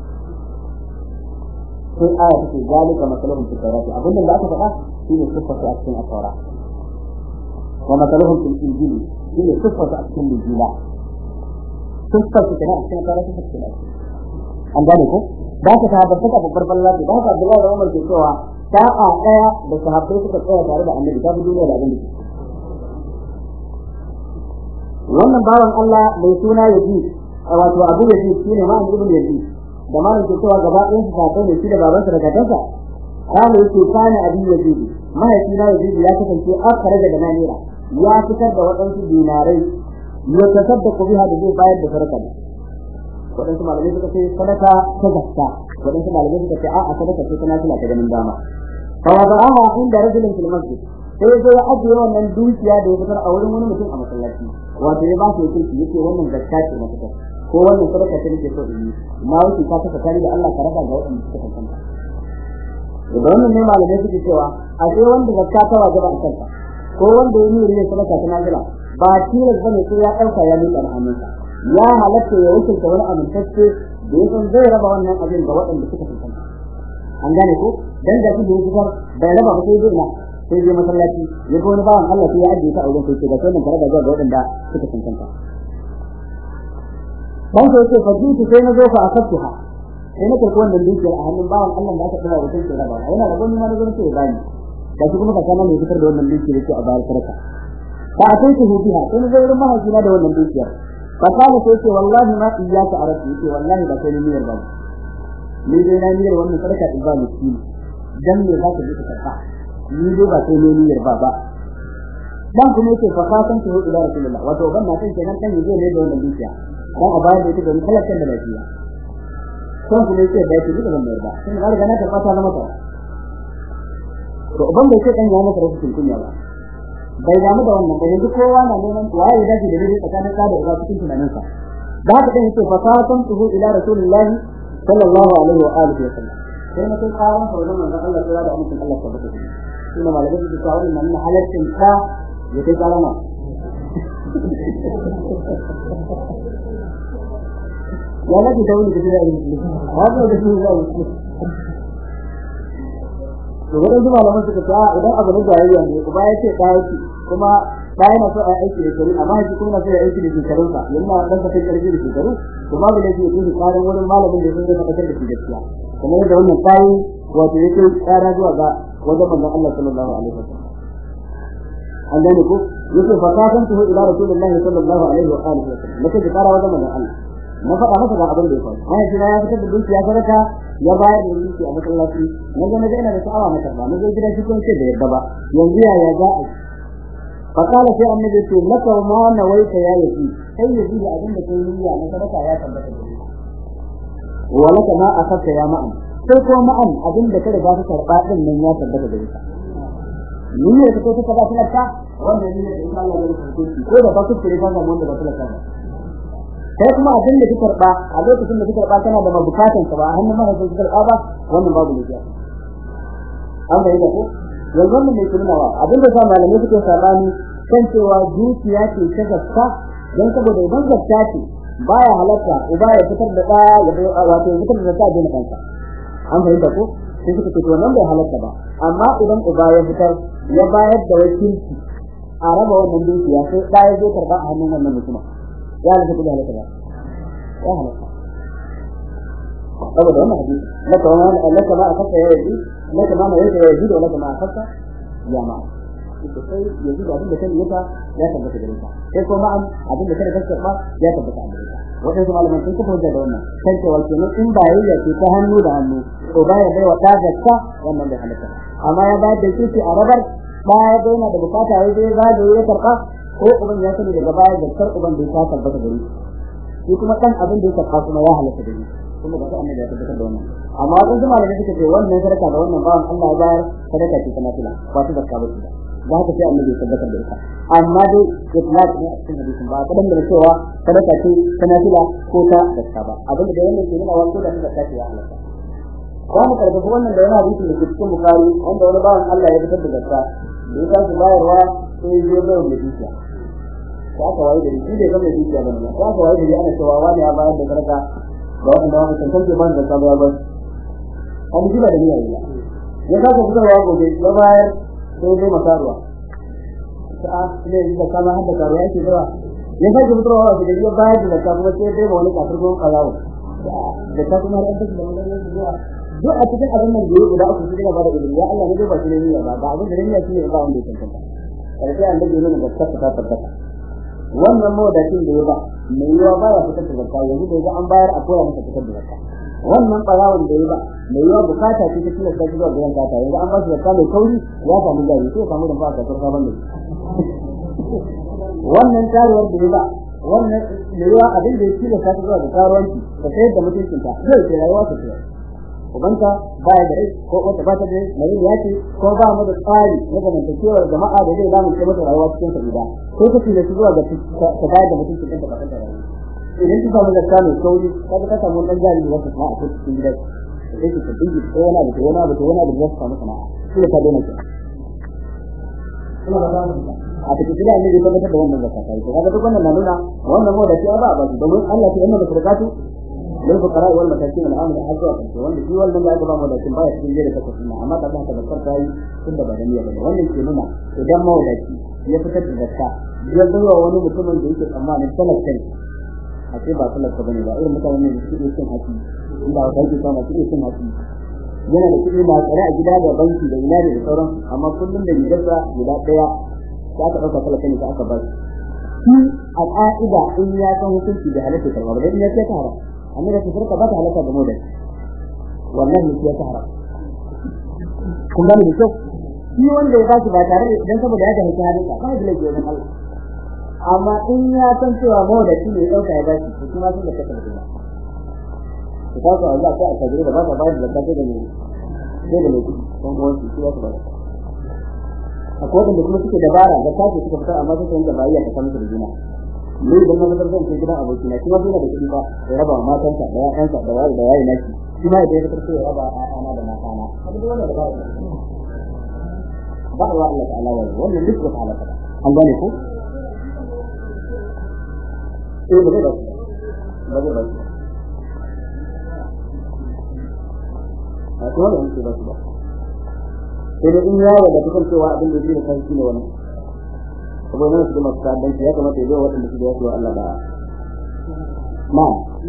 sai aya ta zalika masalahum fi tawrat abinda da aka faɗa shine sifatu a cikin at-taurat wa masalahum fil injil shine sifatu a cikin injila sifatu kana a cikin taurat ta cikin an gane ko ba ka tabbata ka babbar balla ba ka Abdullahi da Umar ke cewa sa'a daya da sahabbai suka tsaya tare da Annabi ta duniya da abin da wannan bawan Allah mai suna Yazid wato Abu Yazid shine ma ibn Yazid da ma ke cewa gaba ɗayan su sahabbai ne shi da babansa da kakansa kana yake kana Abu Yazid mahaifina Yazid ya kasance akhraja da nanira ya fitar da waɗansu dinarai ya tasaddaqa biha da zai bayar da sadaka waɗansu malamai suka ce sadaka ta zakka wadan su malamai suka ce a sadaka ce tana kula ta ganin dama fa wada'aha inda rajulin fil masjid sai ya ajiye wannan dukiya da ya fitar a wurin wani mutum a masallaci wato ya ba shi yake wannan zakka ce na fitar ko wannan sadaka ce nake so in yi na wuce ka saka kari da Allah ka raba ga waɗanda suka tantance da wannan ne malamai suke cewa a sai wanda zakka ta wajaba a kansa ko wanda ya yi ne sadaka ta nazila ba tilas bane sai ya dauka ya miƙa hannunsa ya halatta ya wuce ta wani amintacce da ya san zai raba wannan abin ga waɗanda suka tantance an gane ko dan da shi da fitar bai raba ba sai zai na sai je masallaci ya ga wani bawan Allah sai ya ajiye ta a wurin sai ga wannan tare da ga waɗanda suka tantance dan sai ce faditu sai na zo fa asabtuha sai na karɓi wannan dukiyar a hannun bawan Allah da aka tsara wurin sai raba yana da gwamnati na gurin sai bani da shi kuma kana ne fitar da wannan dukiyar yake a bayar sarka fa ataitu biha sai na zo wurin mahaifina da wannan dukiyar fa kana sai ce wallahi ma iyyaka arabi ce wallahi ba sai ni niyyar ba ni dai na niyyar wannan sarka din ba miskini dan me za ka je ka karɓa ni dai ba sai ni niyyar ba dan kuma yake fa fatan ta ila rasulullah wato ban na san kenan dan yaje ne da wannan dukiya dan a bayar da ita ga mutallakan da lafiya sai kuma yake da yake da wannan ba sai har gana ta fata na mata to ban da yake dan ya masa rufin kunya ba bai damu da wannan bai duk kowa na neman waye da dai tsakanin da uba cikin tunaninsa da haka dan yake fa fatan ta ila rasulullah sallallahu alaihi wa alihi wa sallam sai na kai karan sa wannan manzon Allah sai da amincin Allah tabbata shi ne malamin da kawo nan halaccin ka ya kai karama ya nake da wani da ilimi haka da shi zai to wannan kuma malaman suka ce idan abu ne jayayya ne kuma yace dai kuma dai na so a aiki da shari'a amma shi kuma sai aiki da shekarunsa yana dan ka kai karfi da shekaru kuma ba da yake yi karin wurin malamin da sun ga tabbatar da shi gaskiya kuma da wannan sai wato yake tsara zuwa ga wajen manzon Allah sallallahu alaihi wasallam an gane ko yake fatatan tuhu ila rasulullahi sallallahu alaihi wa alihi wasallam nake da tsara wajen manzon Allah na faɗa masa ga abin da ya faru ai kina ya fitar da dukiya sadaka ya bayar da dukiya a masallaci naga ina da sha'awa na karba naga gidan shi kun ce da yadda ba yanzu ya ga fakala sai annabi ce laka ma nawaita ya yi sai yaji da abin da kai niyya na sadaka ya tabbata da shi walaka ma akaka ya ma'an sai ko ma'an abin da kada ba ka karba din nan ya tabbata da shi niyya ta ko ta ba ta wanda niyya da Allah ya rubuta ko da ba ku kire ba wanda ba ta sai kuma abin da kike karba a lokacin da kike karba kana da mabukatan ka ba hannun mahaifin kike karba ba wannan babu ne an bayyana ko yanzu wannan ne kullawa abin da sa malamai suke sabani kan cewa dukiya ce ta gaska dan saboda idan gaska ce baya halatta uba ya fitar da ya wato fitar da ta da kansa an bayyana ko sai suka ce wannan bai halatta ba amma idan uba ya fitar ya bayar da wakilci a raba wannan dukiya sai da ya zo karba a hannun wannan mutum ya da kudi halaka ba ya halaka saboda wannan hadisi laka ma akaka ya yi laka ma ya yi da laka ma akaka ya ma ita sai ya ji abin da kan yaka ya tabbata gare ka sai kuma abin da kada kake ba ya tabbata gare ka wannan kuma malaman sun kuma da wannan kan cewa kenan in ba yayi ce ta hannu da hannu to ba ya bai wa ta zakka wannan bai halaka amma ya bayar da shi a rabar ba ya daina da bukata yayi zai ga da ya karba ko uban ya sani daga baya da kar uban da ya tabbata gare shi kuma kan abin da ya karba kuma ya halaka da shi kuma ba sai annabi ya tabbatar da wannan amma wannan kuma da suka ce wannan sadaka da wannan bawan Allah ya bayar sadaka ce ta nafila ba ta zakka ba ce ba ta sai annabi ya tabbatar da ita amma dai itlaq ne a cikin hadisin ba kadan da cewa sadaka ce ta nafila ko ta zakka ba abin da wannan ke nuna wato da zakka ce ya halaka kuma karba wannan da yana hadisi da cikin Bukhari wanda wani bawan Allah ya fitar da zakka da ya tashi bayarwa sai ya zo da dukiya ko aka waye da shi da ga mai dukiya ba ko aka waye da ana cewa wani ya bayar da sadaka ga wanda aka tantance ban da sabaya ba an ji da niyya ya saka fitarwa gobe ya bayar sai dai masaruwa sai ne da kama hadda karuwa yake zuwa ya saka fitarwa da ya bayar da kuma sai dai wani kafir gon kalawo da ta kuma ran da wannan zuwa duk a cikin abin nan da ya guda uku cikin gaba da ilimi ya Allah ne ba shi ne niyya ba abin da niyya shi ne ba wanda ya tantance sai annabi ne da ta tabbata wannan mawadatin da ya ba mai yawa baya fitar da zakka yanzu da ga an bayar a koya masa fitar da zakka wannan barawon da ya ba mai yawa bukata ce ta tilasta zuwa ga yanka ta yanzu an ba shi zakka mai kauri ya samu jari sai samu da ba ka tsarka banda wannan tarwar da ya ba wannan mai yawa abin da ya tilasta zuwa ga karuwanci ta sayar da mutuncinta zai ce rayuwa ta ce ubanta baya da rai ko wata ba ta da rai ya ce ko ba mu da tsari na zamantakewar jama'a da zai damu ce mata rayuwa cikin sabida ko kace da su zuwa ga ta bayar da mutunci ɗin da ba ta rayuwa idan ka samu zakka mai sauri kaga ka samu dan jari da wata sana'a cikin gidan sai ka dinga ko wani abu da zai samu sana'a sai ka daina ki kuma ba za mu a cikin gida ne da tabbatar da wannan zakka kai to kaga duk wannan na nuna wannan mu da shi ba ba domin Allah ya yi da sadaqatu lil fuqara wal masakin al amr azza wa wanda shi wannan da aka ba mu da kin baya cikin gida ta kuma amma da haka da farka yi tun da badaniya ba wannan ke nuna idan mawdaci ya fitar da zakka ya zuwa wani mutumin da yake tsammanin talaka a ce ba talaka bane ba irin mutanen da suke cin haƙi inda wata ke samu suke cin haƙi yana da kuɗi ma tsare a gida da banki da ina da sauran amma kullum da gidansa guda ɗaya sai aka ɗauka talaka ne aka ba shi a ƙa'ida in ya san hukunci da halatta karɓa ba dan ya ce ta haram amma da farka ba ta halatta ga modan wallahi ya ta haram kun gane da kyau shi wanda ya ba shi ba tare da dan saboda ya ga halatta ba da laifi wajen Allah amma in ya san cewa da shi ne dauka ya dace to kuma sun da kake da kuma to kaga Allah sai aka jira da ba ta bayar da zakka da ne don gowan shi ya ta ba akwai wanda kuma suke dabara da kace suka fitar amma suka yanka bayya ta kamar da juna ne idan na fitar zan kai gidan aboki na kuma dole da kudi ba ya raba matansa da ƴaƴansa da wayi naki kuma idan ya fitar sai ya raba ƴaƴana da matana kuma duk wannan dabara ba Allah ta'ala wannan duk da halaka an gane ko ba zai ba a kuma da yake ba su ba sai da in yawo da dukkan cewa abin da yake da kai ne wannan saboda nan su kuma ta dan ya kamata ya zo wanda su ya wa Allah ba ma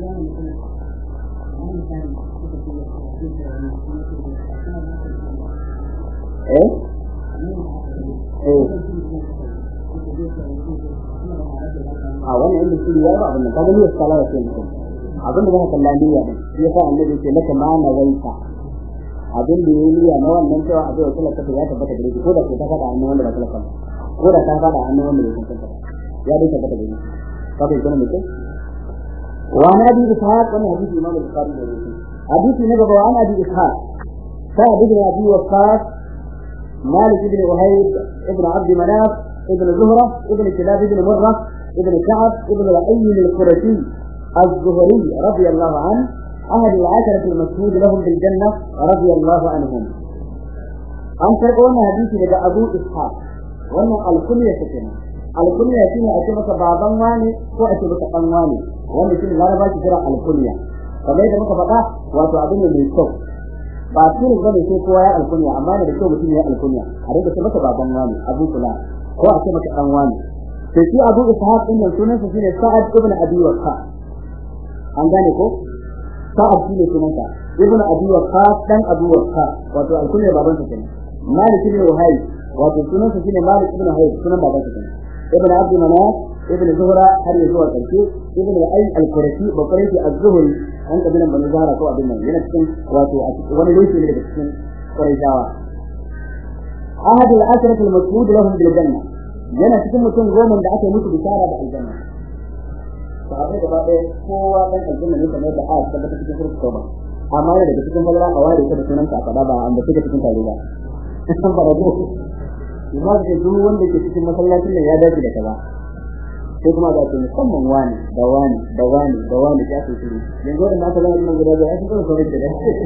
a wannan inda shi ya ba abin da kaga ne sala ya ce mutum abin da zaka kalla niyya ne shi yasa annabi ce laka ma na waita abin da yayi niyya na wannan cewa abin da kallaka ya tabbata gare shi ko da ta fada annabi wanda ba kallaka ko da ta fada annabi wanda bai kallaka ya dai tabbata gare shi kaga idan mutum wa nabi ishaq wannan hadisi imam al-bukhari da yake hadisi ne gaba wa nabi ishaq sa'id ibn abi waqqas مالك بن وهيب ابن عبد مناف ابن زهرة ابن كلاب ابن مرة ابن كعب ابن رأي القرشي الزهري رضي الله عنه أهل العشرة المشهود لهم بالجنة رضي الله عنهم أن تقول حديث لدى أبو إسحاق وأن الكنية سكنة الكنية فيها أشبك بعضا واني وأشبك قنواني وأن يكون لا نبات جرى الكنية فبيد مكبقى وتعبين بالصف ba shi ne bane sai kowa ya alkunya amma ne da kyau mutum ya alkunya a rika ce maka baban wani Abu Kula ko a ce maka dan wani sai shi Abu Ishaq din nan sunan sa shine Sa'ad ibn Abi Waqqas an gane ko Sa'ad shine sunan sa ibn Abi Waqqas dan Abu Waqqas wato alkunya baban sa kenan Malik ibn Wahayb wato sunan sa shine Malik ibn Wahayb sunan baban sa kenan ibn Abd Manaf ibn Zuhra har ya zuwa karshe ibn Al al-Qurashi bakari az-Zuhri an kabilan bani Zahra ko abin nan yana cikin wato a cikin wani rufi ne daga cikin Quraishawa ahad al-ashrat al-mashhud lahum bil janna yana cikin mutum goma da aka musu bishara da aljanna sahabbai gaba ɗaya kowa dan aljanna ne kamar da ayat tabbata cikin surat Tauba amma ne daga cikin falala awari ta sunan ka fada ba an da cikin tare ba san ba rago imma da duk wanda ke cikin masallacin ne ya dace da kaza sai kuma da musamman wani da wani da wani da wani ya ce shi yanzu da aka zama nan guda da ya fito da da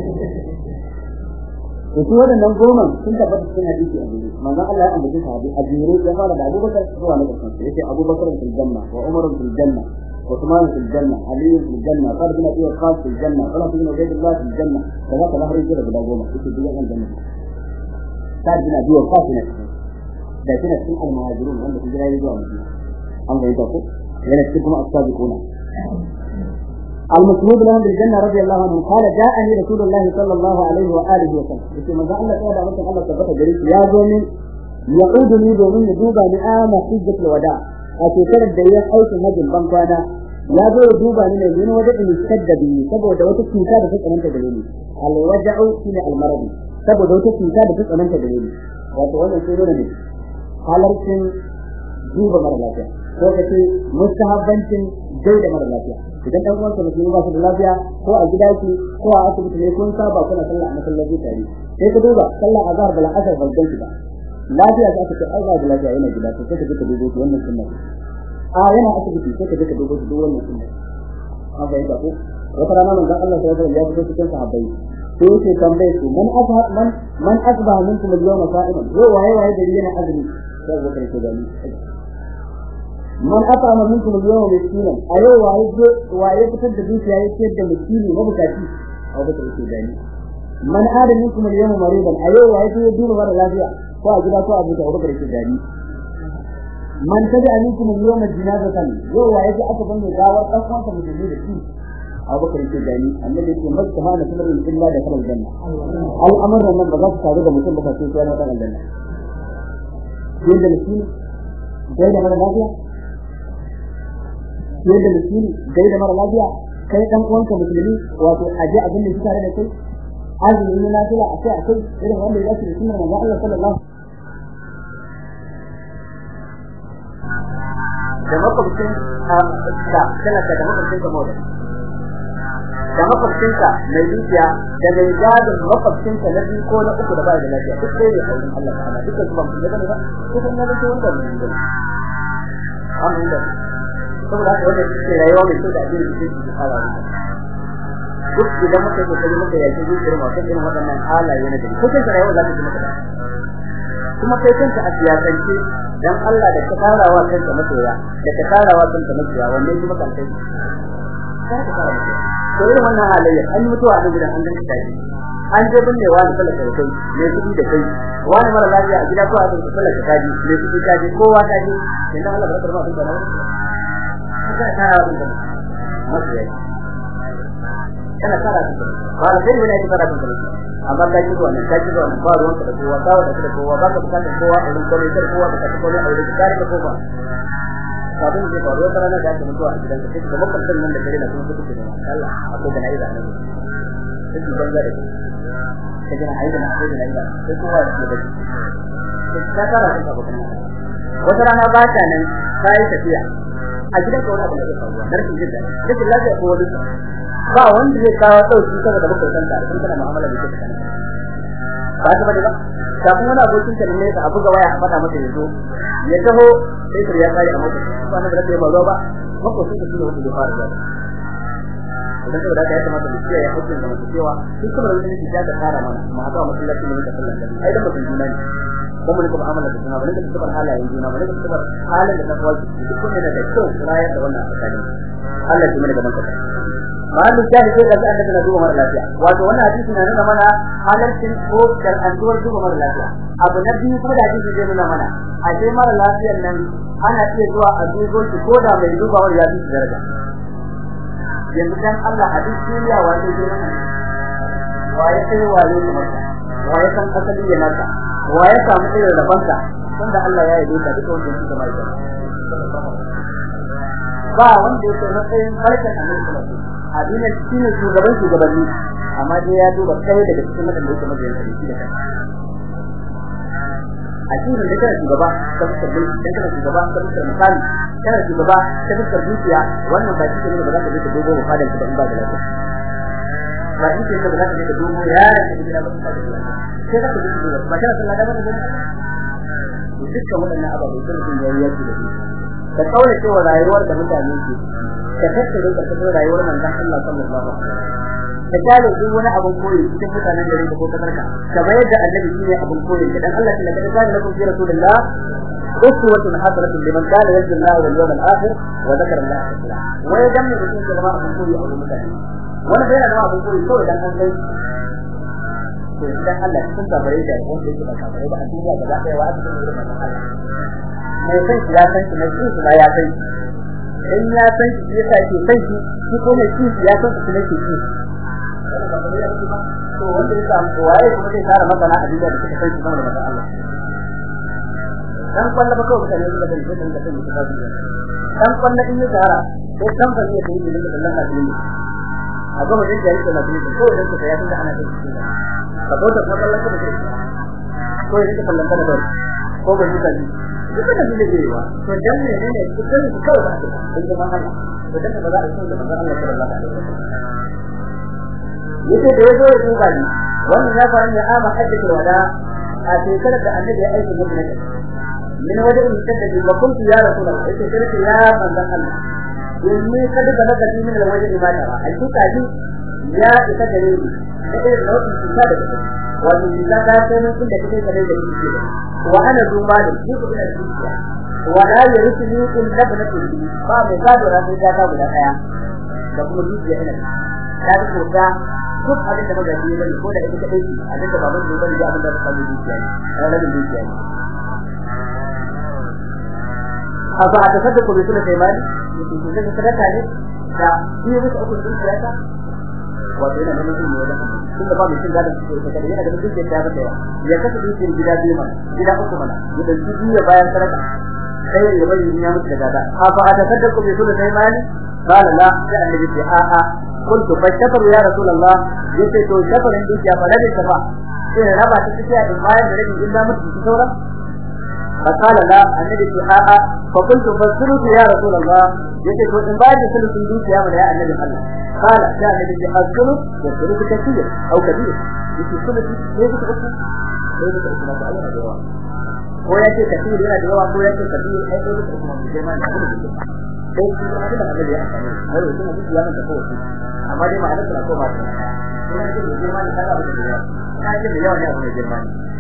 su wadannan goma sun tabbata cikin hadisi a gurin manzo Allah ya ambace sahabi a jere ya fara da Abubakar zuwa na karshen yace Abubakar fil janna wa Umar fil janna wa Uthman fil janna Ali fil janna Sa'd bin Abi Waqqas fil janna Talha bin Ubaydullah fil janna kaza kaza har yake da guda goma yake duk yan janna Sa'd bin Abi Waqqas ne da kina cikin al-muhajirun wanda sun jira zuwa Madina an ga yadda ko yana cikin kuma as-sabiquna المسعود لهم بالجنة رضي الله عنه قال جاءني رسول الله صلى الله عليه وآله وسلم يقول ماذا الله تعالى وانت الله ثبت جريس يا زومن يعودني دومن يدوبا نعام حجة الوداع أتكر الديات أيت المجل بانقانا يا زو يدوبا من وجد من الشد به سبو دوت السنساد فتح أنت دليلي الوجع سنع المرض سبو دوت السنساد فتح أنت دليلي وتقولنا سيرون لي حالرسن دوبا مرضاتيا وكتي مستحبانسن جيدة مرضاتيا idan dan uwanka musulmi ba su da lafiya ko a gida ki ko a asibiti ne kun saba kuna sallah a masallaci tare sai ka duba sallah azhar da al'asr ban ganki ba lafiya za ka ce ai ba da lafiya yana gida to sai ka duka dubo shi wannan sunna yana asibiti sai ka duka dubo shi wannan sunna haka yake ko wata rana manzon Allah sallallahu alaihi wasallam ya fito cikin sahabbai sai yake tambaye su man asbaha minkum al-yawma sa'iman waye da yana azumi sai ka kare gani man at'ama minkum al-yawma miskinan ayo waye fitar da dukiya yake da miskini mabukaci a wata kare gani man adam minkum al-yawma maridan ayo waye ya duba mara lafiya ko a gida ko a buta wata kare gani man tabi minkum al-yawma jinazatan waye aka bane gawar dan kanka mutum da shi Abu Bakar ke gani annabi ce mazhana sirrin illa da kalal janna al'amarin nan ba za su tare da mutum ba sai ya mata aljanna yanda mutum dai da mara lafiya mara lafiya kai dan uwanka musulmi wato aje abin da shi tare da kai azumi na lafiya akai irin wanda ya ce sunnar manzo Allah sallallahu da makwabcin da makwabcin ka mawda da makwabcinka mai dukiya da mai gadin makwabcinka na biyu ko na uku da ba da lafiya duk sai ne saurin Allah ta'ala duka su ban kuma ba ko kuma da shi wanda ne amin da saboda haka wanda yake rayuwa mai so da addini da shi fara duk idan muka yi kokari muka yaki zuciyar mu kan waɗannan halaye na gari ko kanka rayuwa za ta ji maka da kuma kai kanka a siyasance dan Allah da ka farawa kanka masoya da ka farawa kanka masoya wanne kuma kan kai to irin wannan halayya an mutuwa a gidan an danka kai an je binnewa da sallar kai ne kudi da kai wani mara lafiya a gida ko a cikin sallar kai ne kudi ka je kowa ta je idan Allah barkar ma abin da nan haka ta abin da masoya kana fara ba da sai ne ka fara kanka amma ka ji wannan ba ruwanka da kowa kawo da kowa ba ka bukatar kowa a wurin kare kar kowa ka kowa a wurin kare ka kowa sabon da faruwa da ranar da ake mutuwa a gidan ka sai da makwabtan nan da kare na kuma suke da Allah akwai da nayi da nan sai ban ga da sai da nayi da sai kowa ya da sai ka fara da bakan wata rana ba ta nan sai tafiya a gidan ka wani abu da faruwa darkin jidda duk lafiya ko wani ba wanda zai kawo dauki saboda makwabtan ka kun kana mu'amala da kake kana ba ta bane ba kafin wani abokin ka ne da abu ga waya a fada masa yazo ya taho sai ya kai a mota ba na da kai ba ba mako sun da wanda ya fara da idan ka da kai kamata mu ce ya hukunta da mutum cewa duk kuma da yake da fara mana mu haka masallaci ne da sallan da ai da mutum juna ne kuma ne kuma amala da juna ba ne da kuma halayen juna ba ne da kuma halin da ta kawo duk kuma da kyau rayar da wannan tsakani Allah ya mana gaban ka mallu jari sai da annabi na duba mara lafiya wato wannan hadisi na nuna mana halalcin ko kar'antuwar duba mara lafiya abu na biyu kuma da hadisi zai nuna mana a sai mara lafiyar nan ana iya zuwa a dubo shi ko da mai dubawar ya fi daraja yanzu dan Allah hadisi ya wato zai nuna waye sai waye kuma waye san asali ya naka waye samu irin rabanka tunda Allah ya yi duka duka wanda yake mai ba wanda yake matsayin barkan annabi sallallahu alaihi wasallam addinin shine shugabanni amma dai ya duba kai daga cikin mutanen da yake mabiyan shi da kai addinin da kana shugaba ka fuskar da kana shugaba ka fuskar misali kana shugaba ka fuskar dukiya wannan ba shi ne da za ka je ka dogo wa fadan ka ba da lafiya ba shi ne da za ka je ka dogo ya da gida ba ka da lafiya sai ka je ba kana sallah da ba da dukkan waɗannan ababai sun yi yayyaki da su da kawai cewa rayuwar da mutane ke ka tattare da kasar rayuwar manzon Allah sallallahu alaihi wasallam ka tare duk wani abun koyi cikin mutanen garin ka ko kasarka kamar yadda annabi shine abun koyi dan Allah ya kada kana lakum fi rasulillah uswatun hasanatun liman kana yarju Allah wal yawmal akhir wa dhakara Allah kathira wa yadan da cikin jama'a abun koyi a wurin mutane wani bai da abun koyi kawai dan an sai to dan Allah sun tabare da wanda yake da kabare da duniya da za ta yi wa cikin wurin Allah mai san ya san shi mai shi ya san in ya san shi yasa ke san shi ko mai shi ya san shi ne ke shi to wanda ya samu waye kuma zai tara masana a duniya da suka san shi sama da Allah dan kwalla ba kawai mutane suka san shi dan da san shi ba dan kwalla in ya tara ko dan ba ne sai da Allah na duniya a gaba da yake na duniya ko dan ka ya san da ana da shi saboda kwalla ka da ko yake kallon da ko ba shi duk da mun yi wa to dan ne cikin kawai ba ta da Allah to dan ba za a san da manzon Allah sallallahu alaihi wasallam yace da yazo ya duba ni wannan ya fara ne a mahajjatul wada a shekarar da annabi ya aika mutum ne min wajen mutaddidi wa kuntu ya rasulullah yace sai ya manzon Allah inni kad balaga min alwajhi ma tara alfuka ji ya ita gare ni da irin nau'in cuta da kake wato cuta ta sai mun da kake gare da kike wa ana duba da shi ko ina cuta wa la yarisni in labnatu ba mai gado ra sai ta guda daya da kuma dukiya ina ta ko ta duk abin da magaji ne ko da ita kadai abin da baban duba da abin da ta samu dukiya ne rabin dukiya ne aba ta sadaka bi sunan imani yake da sadaka ne da biyu bisa uku din sadaka wato yana da mutum ne da tun da ba mu cin da shi da yana da mutum da ya bada ya kasu din gida biyu mana gida uku mana ya da biyu bayan sadaka sai ya bari ya mutu da gada aba ta sadaka bi sunan imani qala la ya annabi ce a a kuntu fashafar ya rasulullah yace to shafarin dukiya fa da tafa sai raba ta cikin in bayan da rabin illa mutu sauran فقال لا النبي حاء فقلت فالثلث يا رسول الله يجب ان بعد ثلث دوك يا النبي الله قال جاء النبي الثلث والثلث كثير او كبير يجب الثلث ليس كثير ليس كثير ما تعلم الجواب هو يجب كثير هنا جواب هو يجب كثير اي ليس كثير من الجمال يقول لك ليس كثير هذا الذي يحصل هذا يكون في يوم تقول اما دي معرفه الاقوى ما هنا يجب الجمال هذا هو الجمال هنا يجب اليوم هذا الجمال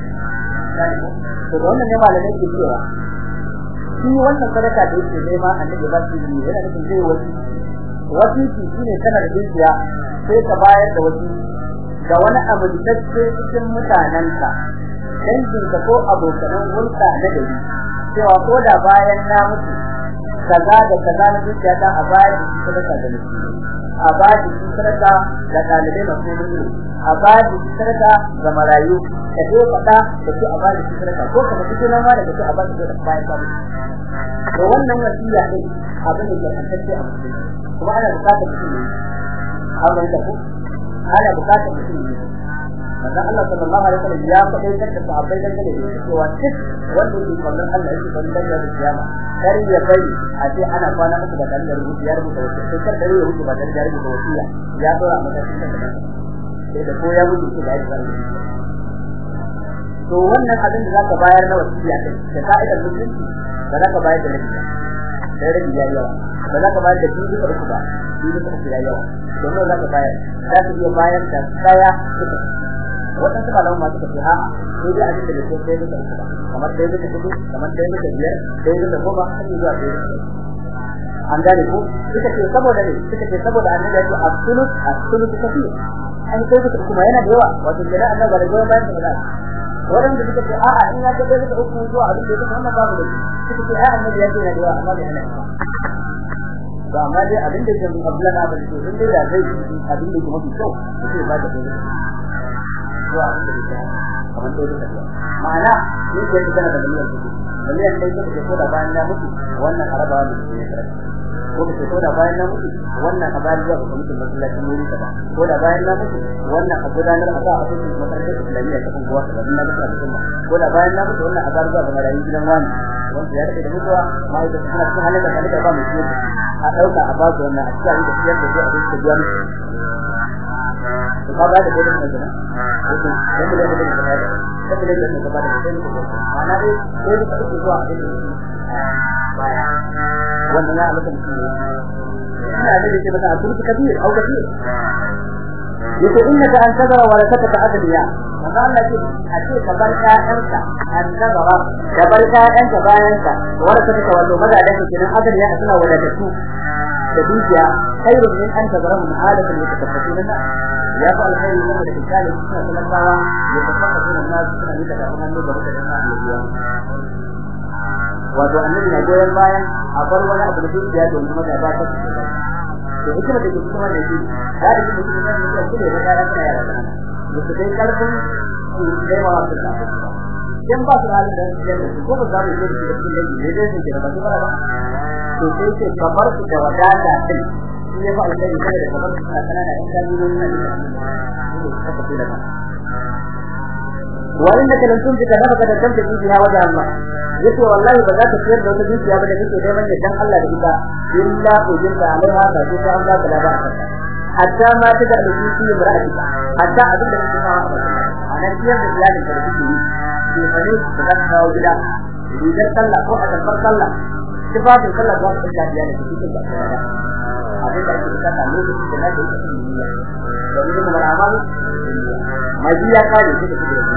to wannan ne malamai ke cewa shi wannan sadaka da yake nema annabi ba shi ne yana nufin zai wasi shine kana da dukiya sai ka bayar da wasi ga wani abu da take cikin mutananka danginka ko abokan hulɗa na gari cewa ko da bayan na mutu kaza da kaza na dukiya ta a bayar da sadaka da mutum a bayar da sadaka da dalibai masu ilimi a bayar da sadaka ga marayu da ko fada da su a bayar da sadaka ko kuma cikin nan ma da su a bayar da bayan ka mutu to wannan wasiya ne abin da ke tantance a mutum kuma ana bukatar mutum ne a wannan ko ana bukatar mutum ne manzo Allah sallallahu alaihi wasallam ya faɗa da sahabbai da kake cewa duk wanda yake kallon Allah yake kallon da kiyama kar ya bari a ce ana kwana uku da kallon rubutu ya rubuta wasu sai kar da ya rubuta ba da rubuta wasiya ya dora maka cikin da sai da ko ya rubuta da ya rubuta to wannan abin da zaka bayar na wasiya kai da ka'idar musulunci ba zaka bayar da lafiya da rabi ya yawa ba zaka bayar da biyu da uku ba biyu da uku ya yawa to ne zaka bayar za ka iya bayar da daya wannan suka lawo ma suka ce a sai dai abin da ke sai da uku ba kamar dai da kudu kamar dai da biyar dai da goma har zuwa dai an gane ko suka ce saboda ne suka ce saboda annabi ya ce absolute kafi an kai da kuma yana da yawa wato kira annabi ba da goyon bayan da wadanda suka ce a'a in ya tabbata da uku zuwa abin da yake wannan babu da suka ce a'a annabi ya ce yana da yawa amma bai hana ba amma dai abin da ke Abdullah na ba to in dai da zai abin da kuma kyau sai ba da dai to abin da yake kamar dai da ma'ana ni ke da kana da miliyan dai ko da bayan na mutu wannan araba ne ko ko da bayan na mutu wannan abali zuwa ga mutum masallacin wuri kaza ko da bayan na mutu wannan a gudanar a a cikin makarantar islamiyya ta kunguwa da na da kuma ko da bayan na mutu wannan abali zuwa ga marayu gidan wani wanda ya rike da mutuwa mai da suna cikin halin da ba mu shi a dauka a ba su wannan a cikin da siyar da abin da biya musu to ba da dole ne da ko dan da da da ba da sai ko ana dai sai da ku zuwa a baya wannan ya alaka mutum ne ina da yake mata abin kabir au kabir yake innaka an tazara wa la tataka adliya manzo Allah ce a ce ka bar ƴaƴanka an tazara da bar ƴaƴanka bayanka wala tataka wato maza da kake nan adliya suna wadatu da dukiya khairun min an tazara min halatan yatakaffafuna ya fa alkhairi ne da kale suna talakawa yatakaffafuna nas suna nika da hannu da mutane na Allah wato annabi na goyen bayan a bar wani abu da dukiya domin maza ba ta to ita da take kuma ne shi da da mutum ne da shi da ya rasa yara da su dai karfin dai wa ta ta dan ba su halin da yake ko ba za mu yi da shi ne dai ne da ba su fara ba to sai ce kabar su da wadata din shi ne fa alƙali sai da kabar su kana da in kan yi ne da ka fi da wa inda kan tunji da baka da kanta ji na wajen Allah yace wallahi ba za ka tsayar da wata dukiya ba da kake neman dan Allah da ita illa ujirta alaiha fa sai an ga da ba hatta ma ta da duki imra'atika hatta abin da kake fara anan ciyar da iyalin da kake yi ke bane da za ka kawo gida idan sallah ko a tabbar sallah tafafin sallah ba ka da iyalin da kake ba abin da ake bukata lokacin da nake yi niyya domin kuma amalu maji ya kare shi da kake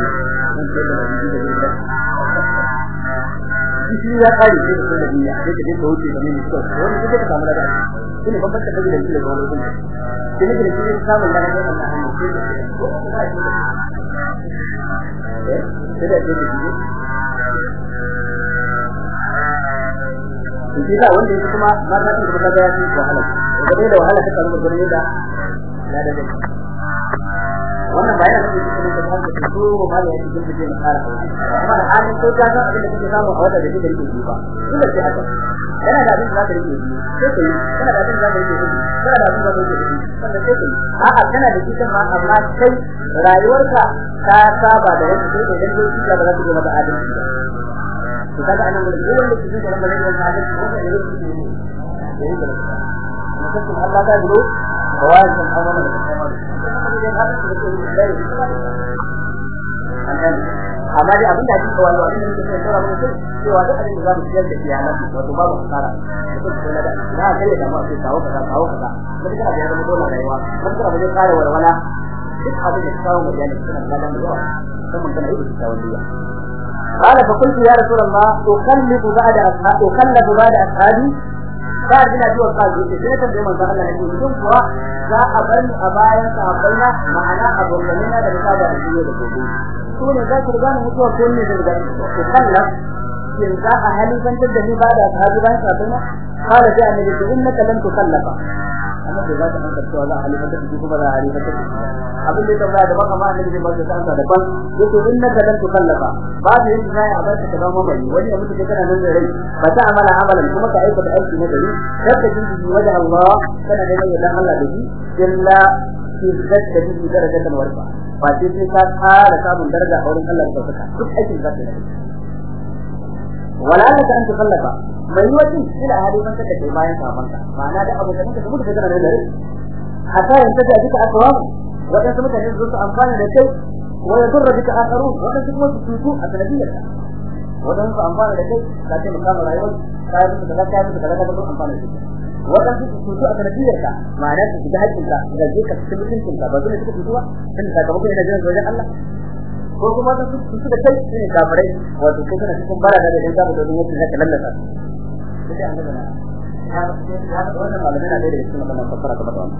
shi ya kare shi da niyya sai ka dinga wuce da mini ko wani kike ka samu lafiya shine babban da kake da shi da wani mutum shine da shi samu lafiya da Allah ne sai da ko ka da shi da shi da wanda yake kuma mata su da ga shi wahala da wahala ta samu gurin da da wannan bayan da yake cikin da haka to ba ya cikin da yake fara amma da halin ko ta ga abin da kake samu a wata da kake yi ba dole sai haka yana da abin da zaka yi sai kai kana da abin da zaka yi kana da abin da zaka yi sannan sai kai a'a kana da cikin ma amma kai rayuwarka ta saba da wani sai idan kai kika ba za ka ga adalci ba to kaga anan da dole ne cikin da wannan adalci ko da yake yi mutum Allah ta gudu bawasan amana da kuma amma dai abin da ake kawo wani ne ke tsara mun sai cewa da abin da zamu ciyar da iyalan mu wato babu tsara ko da na kai da ma sai kawo kaza mun ga da yaran dole rayuwa mun ga da kare walwala duk abin da kawo mu yana cikin ladan da yawa sai mun kana yi tawalliya قال فقلت يا رسول الله أكلف بعد أصحابي ba dina duwa ka ji sai kan da manzo Allah ne duk kuwa za a bar ni a bayan sahabbaina ma'ana abokan na da saba da shi da gobe to ne za ku ga mutuwa ko ne da ko kalla in za a halifan da ni ba da sahabi bayan sahabbaina kala da annabi to innaka lam tukallafa amma da za ka an cewa za a halifan da kuma da halifan da abin da ya da baka ma annabi ba da kansa da ban yake innaka lam tukallafa ba da yin zai a barka da zama mai wani mutum da kana nan da rai ba ta amala amalan kuma ka aika da aiki na gari kada jinji wajen Allah kana da mai dan Allah da shi illa fi zadda bi darajatan warfa ba sai ka fara samun daraja a wurin Allah da saka duk aikin zaka yi wala laka an tukallafa mai wajin ila hadisan da ke bayan sabanka ma'ana da abu da kake kuma da kana da rai hatta yanta da duka akwamu wadansu mutane su amfana da kai ويضر بك آخرون وقد تكون تسوء أسنبية وقد أنفان لكي لكن مقام العيوان كائب تتغلق أنفان لكي وقد تسوء أسنبية معناه تجاهد انت إذا جيك تسمسين انت بذل تكون تسوء انت تقوم إلى جنة وجه الله وكما تسوء لكي من الكافرين وتسوء تكون بلد هذا الإنسان بدون لك للسا هذا هو أنه معلمين عليه الإسلام لما فكرة كبطان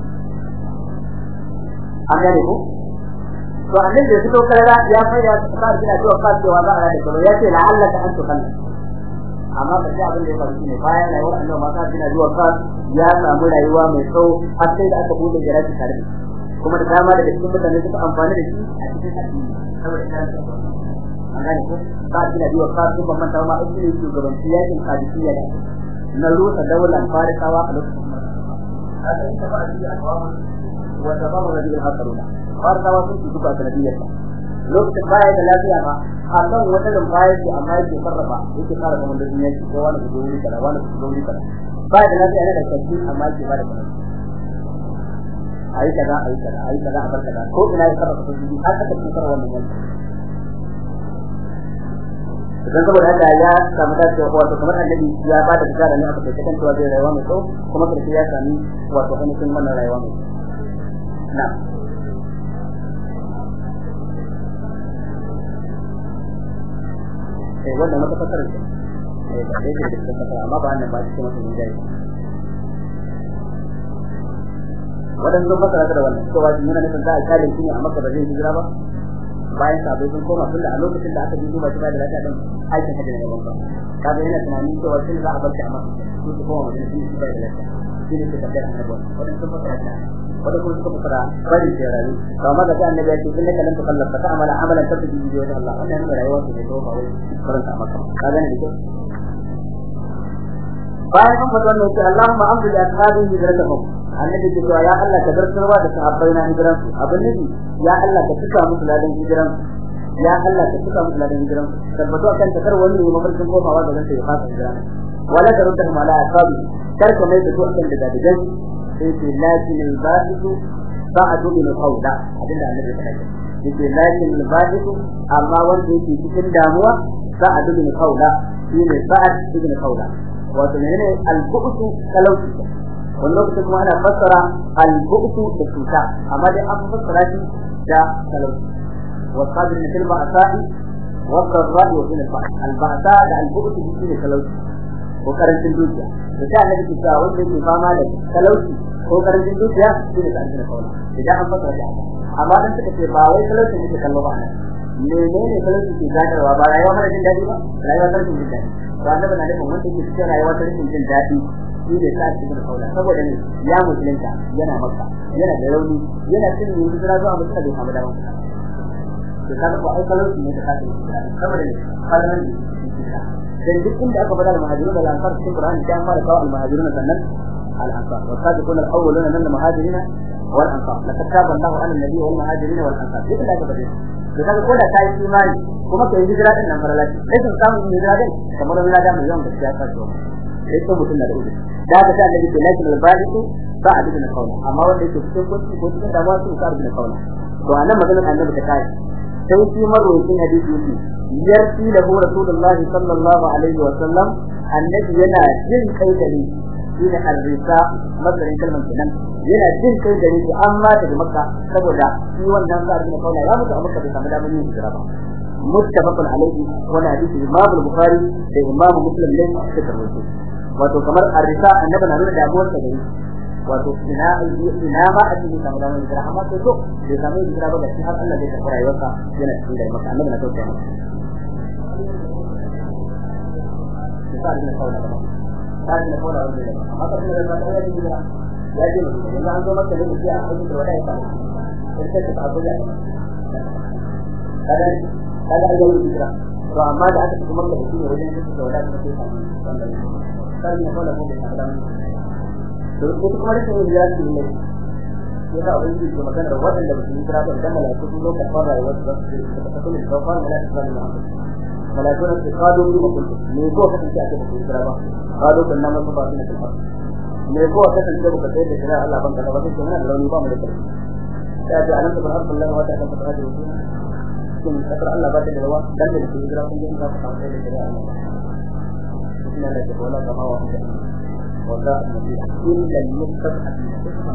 أميانه to annabi da fito karara ya fara tsakar da zuwa kasuwa za a da kuma yace la'allaka an tukalla amma ba sai abin da ya faru ne bayan rayuwar annabi ma sai da zuwa kas ya samu rayuwa mai tsawo har sai da aka bude jarabi tare kuma da dama daga cikin mutane suka amfani da shi a cikin addini saboda kan Allah ne ko ba da zuwa kas kuma man ta ma aiki ne shugabanci yakin kadisiya da na rusa daular farikawa a lokacin haka ita ba a cikin akwamu wa tabawu radiyal hasaruna har da wasu su duka sanadiyar lokacin baya da lafiya ba a kan wata lumfaya ce amma yake sarrafa yake fara kamar da duniya ce wani ku dole kada wani ku dole kada baya da lafiya da kanki amma yake ba da kanki ayi kaza a bar kaza ko ina ya sarrafa su har aka tsara wannan wani idan saboda haka ya samu dace wato kamar annabi ya ba da tsara ne aka kai kan cewa zai rayuwa mai kyau kuma karshe ya sami wato ainihin wannan rayuwa mai na wannan maka fasarar ce ba dai da cikin fasara amma ba annan ba cikin wannan dai wannan zo fasara da wannan to wani mun ne za a kare shi a maka ba zai hijira ba bayan sabai sun koma tunda a lokacin da aka duba shi ba da lafiya din aikin hajji ne ba kaga yana tunani cewa shin za a bar shi a maka su koma wajen shi ba da lafiya shi ne da da annabi wannan sun fasara da wanda kuma suka fara bari da rayu to amma da annabi ya ce inna kallan tukallaf ta amala amalan tabbi bi wajhi Allah wannan ne rayuwar su ne to ba wai faranta maka kaga ne dake bayan an fada wannan ce Allahumma amdi li ashabi hijratuhum annabi ce ya Allah ka zartarwa da sahabbai na hijran su abin nabi ya Allah ka tuka musu ladan hijran ya Allah ka tuka musu ladan hijiran tabbato akan takar wani ne mafarkin komawa da zan ta fasa hijira wala da rutan mala asabi kar ka mai da su akan daga digan sai ce lakin al-ba'idu sa'adu min qawla abinda annabi ya faɗa yake lakin al-ba'idu amma wanda yake cikin damuwa sa'adu min qawla shine sa'ad ibn qawla wato menene al-bu'su talauci wannan lokacin kuma ana fassara al-bu'su da cuta amma dai an fassara shi da talauci والصابر من البأساء والضراء وحين البأس البأساء ده البؤس في الكلوش وكرنت الدنيا فكان النبي صلى الله عليه وسلم فما له كلوش وكرنت الدنيا في الأرض قولا إذا أنفق رجع أما أنت كتير باوي كلوش اللي تكلموا عنه menene kalauci ke gadarwa ba rayuwa mara jin dadi ba rayuwa ta jin dadi to annabi na da mun take cikin rayuwa ta jin dadi shi ne sa cikin kaula saboda ne ya musulunta yana makka yana da rauni yana cin yin hijira zuwa makka da Muhammad da kaga ko ai kalauci ne da kafin saboda ne kalaman ne dan duk inda aka bada al-muhajirun da al-ansar cikin Qur'ani dan fara kawo al-muhajirun sannan al-ansar wa sabiquna al-awwaluna min al-muhajirin wal ansar laqad taba Allahu 'ala an-nabiy wal muhajirin wal ansar duk da aka bada da kaga ko da kai imani kuma kai hijira din nan faralaci sai sun samu hijira din kamar Allah da mai yawan gaskiya ta zo sai ko mutum da uku da ka ta annabi sallallahu alaihi wasallam sa'ad ibn qawla amma wanda yake cikin kunci ko cikin damuwa su sa'ad ibn qawla to anan maganar annabi ta kai sai shi marwayin hadisi yake yarsi lahu rasulullahi sallallahu alaihi wasallam annabi yana jin kai da ni shine al-risa masarin kalmar kenan yana jin kai da ni amma daga makka saboda shi wannan sa'ad ibn qawla ya mutu a makka bai samu damar yin hijira ba muttafaqun alaihi wa hadisi imam al-bukhari da imam muslim ne suka rawaito wato kamar ar-risa annabi na nuna damuwar sa da ni wato ina ma a cikin samu damar hijira amma sai to bai samu hijira ba da shi har Allah zai karɓi rayuwarsa yana cikin da makka annabi na tausaya masa sa'ad ibn qawla sa'ad ibn qawla amma kan da ba ta yi hijira ya ji mutum idan an zo maka da shi a hajji da wadai fa sai ka abu da kada ayyukan hijira to amma da aka kuma maka da shi wajen da wadai fa sai ka wannan sa'ad ibn qawla ko da adam to kuma da hijira ne yana wani da magana da wadanda ba su hijira ba dan malaiku sun lokacin fara rayuwar su da kuma da fara malaiku ne qalu bi makul ne ko ka tafi ake da hijira ba qalu kan nan ba su ne kalfa ne ko ka tafi da ka tafi da Allah ban ka ba sai kana da rauni ba mu da kai da ji anan da Allah wa ta'ala ta fara da kun sakar Allah ba ta da rawa dan da hijira kun ji ka fara da Allah inna la tawalla kama wa وذا النبي إلا المستضعفين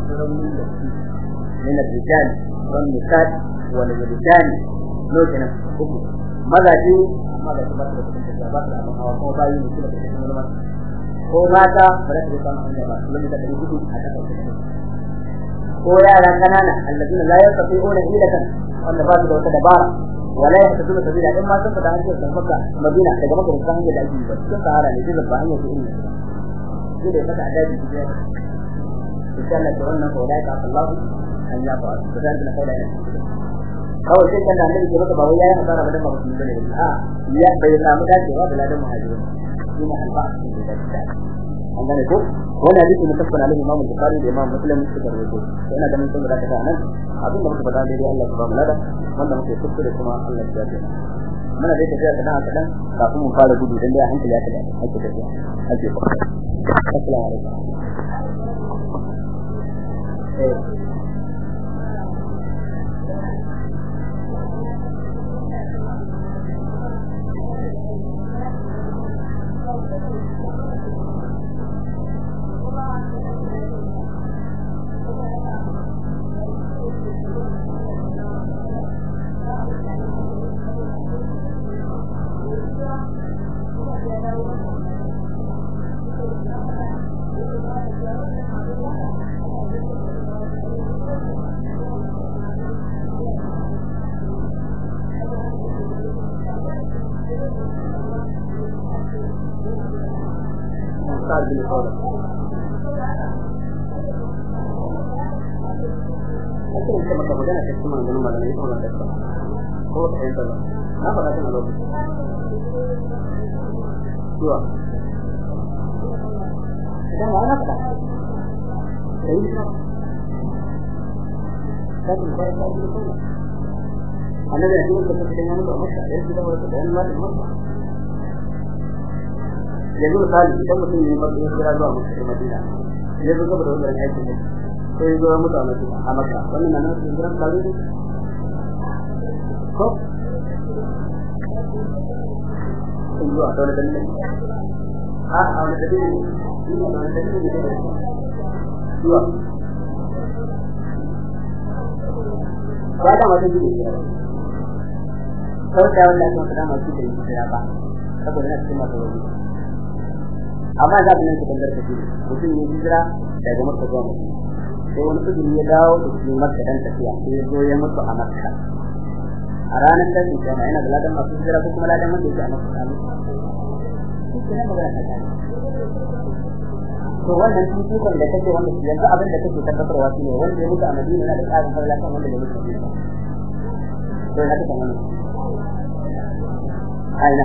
من الرجال والنساء والولدان لوجنا ماذا دي ماذا تبارك الجوابات الأمر هو باي مثل الكلمات هو ماذا فرق بين الجوابات لم يتدرجوا حتى هو يا كنانا الذين لا يستطيعون حيلة ولا بعض الدبار ولا يهتدون سبيلا إما تنفذ عن شيء تنفذ مدينة كما كنت تفهم هي الأجيب كنت على نجيب الباهية في إنه كده فتح دادي كده إن شاء الله تقولنا فولاك عفى الله أن يعفى فذلك نقول أنا أول شيء كان النبي صلى الله عليه وسلم صار بدل ما بسم الله يا بيسامو ده جواب بلا دم مهاجرين هنا البعض في ذلك عندنا نقول هنا حديث متفق عليه الإمام البخاري والإمام مسلم ذكر وجود هنا ده من ثم ذاك أنا أظن ما بدأ لي الله سبحانه وتعالى وأنا ممكن تذكر كما الله جل mana dai tafiya kana kadan kafin mu fara gudu dan dai hankali ya kada ake tafiya ake assalamu alaikum annabi ya ce ka cikin wani mutum ya ce da wata da wani mutum yanzu misali idan mutum ne mutum ya kira zuwa mutum Madina ya zo gaba da wannan aikin ne sai zuwa mutane a Makka wannan nan sun jira kawo ne ko sun zuwa da dalilin a wani dalilin ne wani dalilin ne zuwa ba da wani dalilin kawai da wannan kan kada masu da yi ba saboda na cikin masu wani amma za ku nan ku dangar da shi mutum ne hijira daga Makka zuwa Madina sai wani kudi ya dawo da shi Makka dan tafiya sai ya zo ya mutu a Makka a ranar da shi kana yana da ladan masu hijira ko kuma ladan wanda yake a Makka ne magana ta to wannan tutukan da kake wanda yanzu abin da kake tabbatarwa shine wanda ya mutu a Madina yana da tsarin farla kan wanda ya mutu a Madina to haka kan wannan aina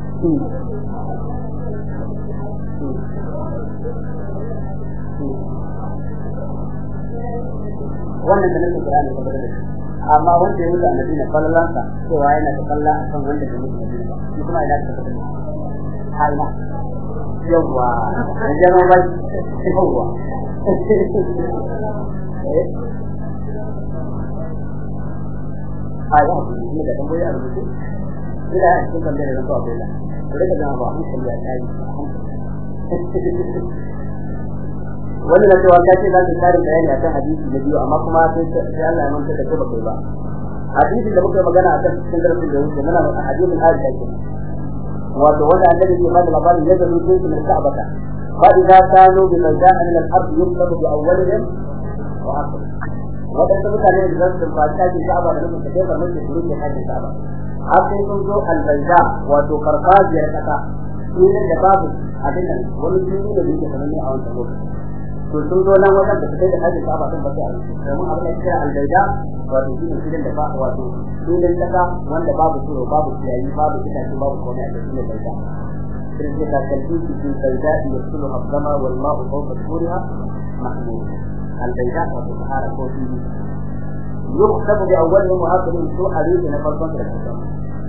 wannan da nake Qur'ani ko da amma wanda ya mutu a Madina fallansa cewa yana da falla akan wanda ya mutu a Madina ba shi kuma ina da falla halma yawa jama ba yawa aya ne da dan boye a rubuce ila cikin kan da ran ko abela to daga jama ba mun san ya tayi wannan da cewa kace za ka tsare bayani akan hadisi na biyu amma kuma sai Allah ya manta da kai ba kai ba hadisi da muke magana akan cikin darasin da wuce muna da hadisin Aisha ke wato wanda annabi ke bada labarin yadda mutum ke Ka'aba fa idza kanu bi majda'an min al-ard yuqtabu bi awwalihim wa akhirihim wadanda mutane da za su fata cikin Ka'aba da mutum ke kamar da gurin da hajji Ka'aba har sai sun zo al-bayda wato farfajiyar kasa filin da babu abin nan wani fili da yake sananne a wannan lokaci to sun zo nan wajen da suke da hajji Ka'aba sun ba sai domin abin da yake al-bayda wato filin da ba wato filin kasa wanda babu tsoro babu ciyayi babu itace babu komai a cikin bayda sai ka kalli cikin bayda yasulu abdama wal ma'u fawqa suriha mahmud al-bayda wato sahara ko fili يكتب بأولهم وآخرهم سوء حديث نفرقا في الحسن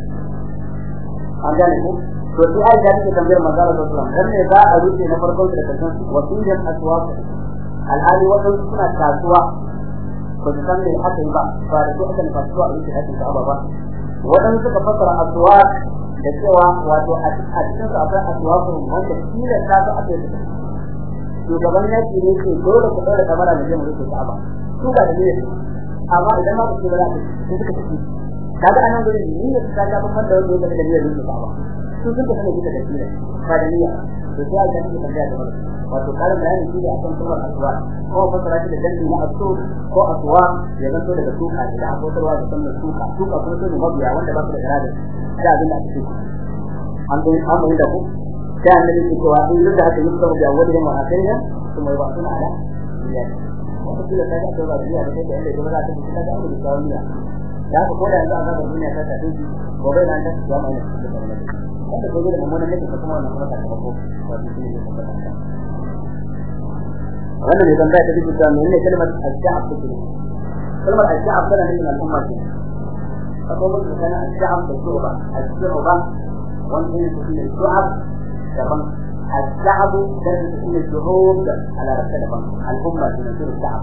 أرجانكم وفي آية ذلك تنبير مزارة الإسلام لم يضاء أروسي نفرقا في الحسن وفيهم أسواق الآن وصل سنة كاسواء فتسمي الحسن بقى فارسوء أسن فاسواء أروسي حسن كأبا وأن تتفكر أسواق لسوا واتو أسنس أفرق أسواقهم وانت كيلة كاسواء أسواق shugaban yaki ne ke dole ku dole kamar da jama'a ke Ka'aba su ga ne amma idan ma ku da su suka tafi kaga anan gurin ni ne ka ga ban da wanda da dalilin da Ka'aba su suka sani duka da shi ka da niyya to sai ga shi kan da wato karin bayani shi da akan sunan aswa ko fasara shi da dalilin na asu ko aswa ya zanto daga suka da abotarwa da sunan suka kuma sai mabiya wanda ba su da garada da abin da ake an da ku كان الذي يقول إن لدى يكتب بأولهم وآخرهم ثم يبعثون على مياه وكل هذا سوى بيها بكيت أن يجب أن تكون هذا أمر الكاوية لا تقول أن هذا الدنيا تتعيش وبين أن تكون يوم أن يكتب أنت تقول أن من الذي تكون أن نقرأ تكبه وأنا يقول لا تجد من كلمة الشعب تكون كلمة الشعب كان من الأمة فقوم كان الشعب بالشعبة وأنت تكون الشعب الشعب لازم تكون الشعوب على رسالة الأمة تنزل الشعب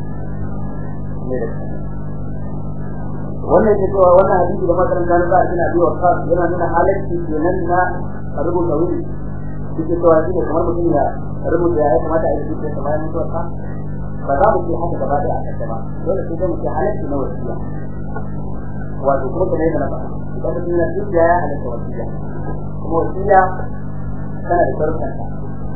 wannan yake cewa wannan hadisi da makaran gano ba suna biyo khas yana nuna halacci kenan na rubuta wuri yake cewa shi kamar mutum ya rubuta ya kamata a yi shi kamar mutum ka ba za mu ce haka gaba da aka ba dole sai mu ce halacci na wasiya wato kuma ne da na ba idan mutum ya ce ya halacci wasiya kuma wasiya kana da sharuɗan ta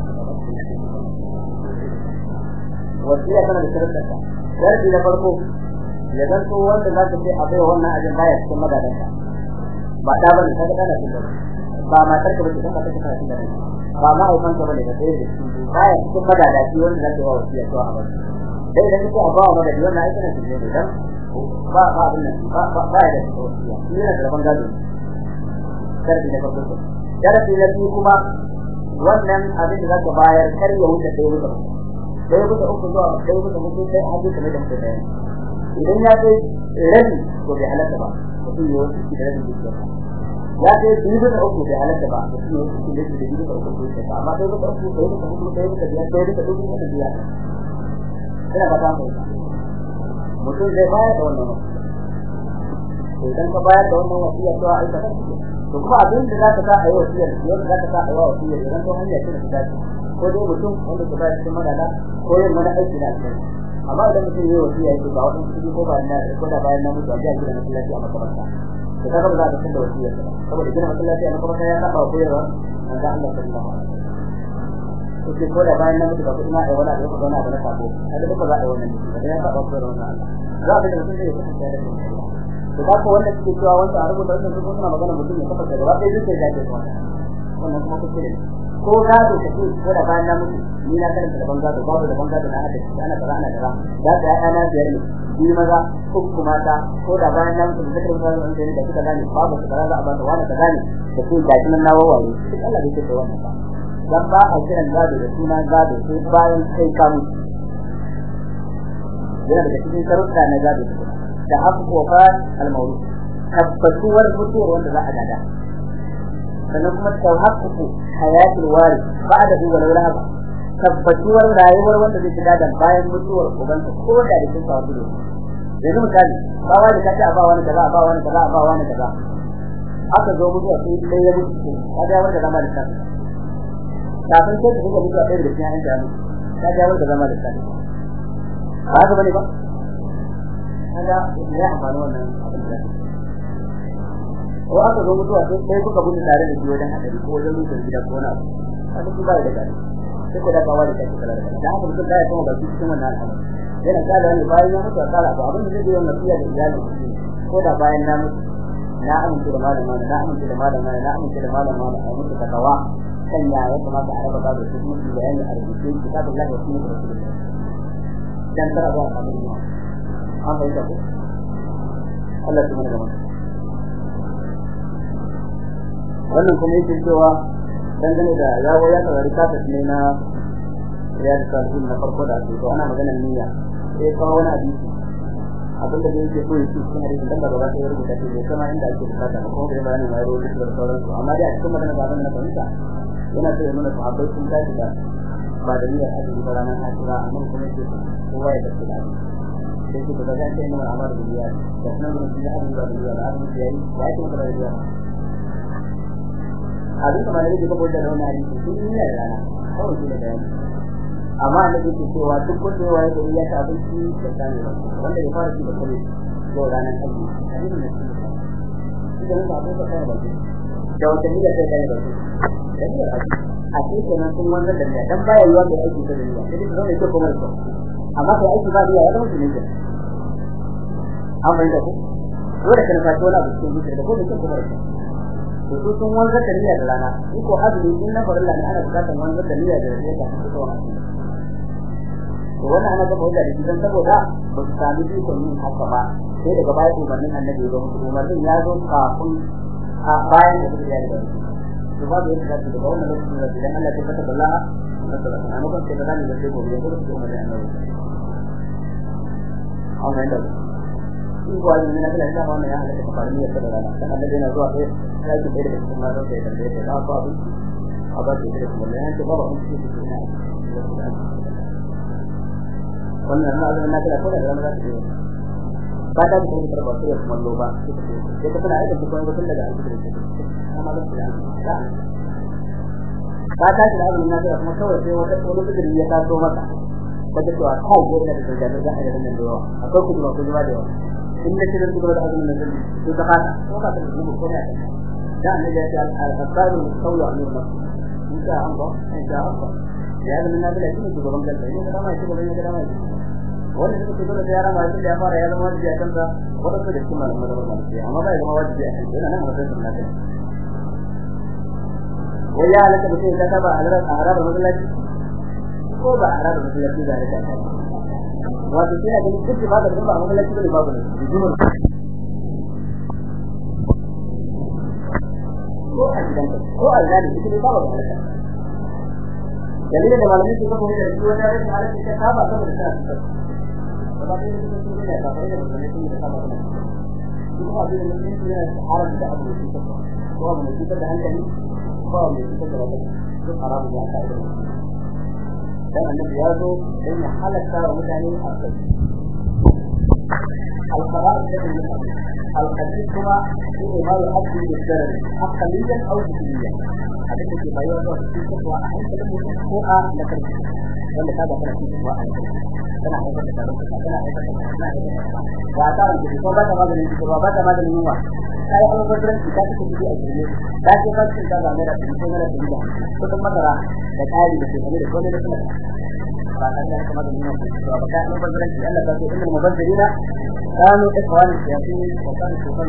wasiya kana da sharuɗan ta sharadi na farko ya zanto wanda za ka ce a bai wannan ajin baya cikin magadan ka ba da bane kaga kana cikin ba matar ka bace kan ka kana cikin ba ma ai kan ka bane da sai da cikin baya cikin magada shi wanda za ka ba wasiya to a ba dai idan kake a ba wa magadi wannan ai kana cikin dan ba abin nan ba ya da wasiya shi ne da ban gado sharadi na farko sharadi na biyu kuma wannan abin da zaka bayar kar ya wuce sai wuce uku zuwa sai wuce mutum sai hadisi kamar da mutum idan ya kai rabi ko bai halatta ba mutum ya wasu da rabi dukiya ya ce biyu da uku bai halatta ba mutum ya wasu da biyu da uku dukiya amma sai da uku sai da uku sai da biyar sai da uku da biyar ina ba ta mai mutum zai bayar da wannan idan ka bayar da wannan wasiya to ai ka to kuma abin da zaka sa ayi wasiya yau zaka sa ayi wasiya idan to hanya ce da dace ko dai mutum wanda ka bayar cikin madana ko yin mana aiki da shi amma idan mutum yayi wasiya yake ba wannan kudi ko ba na ko da bayan na mutu a jiya gidan masallaci a makabarta to kaga ba za ka san da wasiya ba saboda gidan masallaci a makabarta ya saba koyarwa manzo Allah sallallahu alaihi wasallam to ko da bayan na mutu ba kuma ai wala da wani abu na sabo kada ba za a yi wannan ba ya saba koyarwa Allah za ka da mutum da yake da to ba ko wanda suke cewa wanda a rubuta wannan su suna magana mutum ya kafa da gaba ɗaya duk da yake wannan kuma kuke ko ga to kace ko da bayan na mutu ni na karanta da banza da babu da banza da hada shi ana fara ana dara da ga ana biyar ne ni maza uku mata ko da bayan na mutu da karanta da wanda ne da kuka gane babu da za a ba da wani kaza ne da ku da kin na wawaye duk Allah bai ce wannan ba dan ba a kiran gado da suna gado sai bayan kai ka mutu yana da cikin sharuɗa na gado da haƙƙo fa al-mawlud tabbatuwar mutuwar wanda za a gada sannan kuma tawhaqququ hayatul waris ba'dahu wa law lahaba tabbatuwar rayuwar wanda zai shiga da bayan mutuwar ubansa ko da cikin sawabu ne yanzu misali ba wani kace a ba wani kaza a ba wani kaza a ba wani kaza aka zo mutuwa sai dai ya mutu kaga wanda zama da kansa kafin sai da mutuwa sai da cikin an jami kaga wanda zama da kansa ba ga bane ba kaga ya amfani wannan abin da ko aka zo mutuwa sai kuka gudu tare da shi wajen hadari ko wajen mutuwar gida ko na kaga ku ba da gari sai ku da bawa da kake kala da haka mutum da ya kuma ba cikin wannan al'amari yana kala ne bayan ya mutu kala ba abin da zai yi wannan fiya da iyali ko da bayan na mutu na amince da malama na amince da malama na amince da malama a mutu da kawa kan ya kamata a raba gado su mutu da yana a rubuce kitabullah wa sunnah rasulullah dan tara ba abin ne an bai da ku Allah ya mana wannan kuma yake cewa dangane da yawo ya tsara kasa ne na riyadu salihin na farko da ake to ana maganar niyya sai kawo wani hadisi abinda da yake so yake cikin hadisin dan da ba ta rubuta shi ne kuma inda ake bukata ko kuma da bayani mai rubuta da sauransu amma dai a cikin magana ba na fahimta yana so ya nuna sahabbai sun tashi da ba da niyyar hadisi ba ranar asira amma kuma yake kowa ya tafi da sai ku ga ga sai mun amara da niyya da sunan da hadisi ba da niyya da hadisi yayi ya ce da niyya abin da malami da kuma da wannan hadisi sun yi da rana kawai shi da bayani amma annabi ke cewa duk wanda ya yi da ya ta abinci da sani wanda ya fara shi da kare ko ranar kaji hadisi ne idan ba abin da kai ba da wata niyya sai kai ba a cikin nan sun wannan da niyya dan baya yiwa da aiki da niyya sai da zai ko kuma ko amma kai aiki ba niyya ya zama shi ne amma da ku dole kana ka tona da cikin da ko da kuma to sun wanzar da niyya da rana ko azumi in na farilla ne ana bukatar wanzar da niyya da rana da kuma to wannan ana gaba da shi dan saboda ba su sami ikon yin haka ba sai daga baya umarnin annabi ya zo umarnin ya zo kafin a bayan da ya yi da to ba da yadda da wannan lokacin da idan Allah ya fata Allah amma kan sai da nan da sai gobe ya zo da umarnin annabi amma da in ko ayi ne na da wannan ya halaka ka fara niyyar da rana dan annabi yana zuwa sai ya ce da kuma da sai da ya ba abu a ba da kuma ne ya ce ba mun ci wannan na da na da ko da rana da ce ba da kuma da ba sai kuma lo ba sai ka tana aika kuma ba tun daga alƙur'ani amma da ba ta da abin na da kuma kawai sai wata wani kudin ya taso maka kaje to a kai ko da da da da nan da yawa akwai kuma da yawa in da shirin kuma da azumin nan to ta fata ko ka ta dubo ko ne da annabi ya ce al-qasaru qawlu an-nafs insha Allah insha Allah ya da nan da shi ne gaban kansa ne da mai shi gaban da mai wanda suka fito da yara mai da ya fara ya zama wajibi a kansa wanda su da kuma da malami amma bai zama wajibi a kansa yana nan da sunna ta waya alaka mutum da ta ba a masallaci ko ba a masallaci da ta wato sai da duk ba da ba mun lafiya da babu ne jumur ko a gidan ko a gani duk ba babu ne dalilin da malamin su kuma da shi wata ran da ta ba saboda ta gaba ɗaya da su ne da fara da wannan shi da kama da shi kuma abin da mutum ne haram da abu da shi ko abu da shi da hankali ko abu da shi da wani duk haramu ya ka da dan annabi ya zo dan ya halaka wa mutane a kai al-fara'id da al-hadith kuma shi ne ma yu'addi bil-darar aqliyan aw jismiyan abin da ke bayar da shi ko a hankalin mutum ko a na karfi wanda ka ga kana cikin wa a kana haifar da tarin kana haifar da ba ta ran ko ba ta maganin ko ba ta maganin yunwa sai an gudunar da ta cikin a cikin da ke kan cikin da mai da cikin da cikin ko kuma madara da kari da kuma da komai da kuma ba ta da kuma da yunwa ko ba ta an gudunar da Allah ta ce innal mubazzirina kanu ikhwan shayatin wa kanu shaytan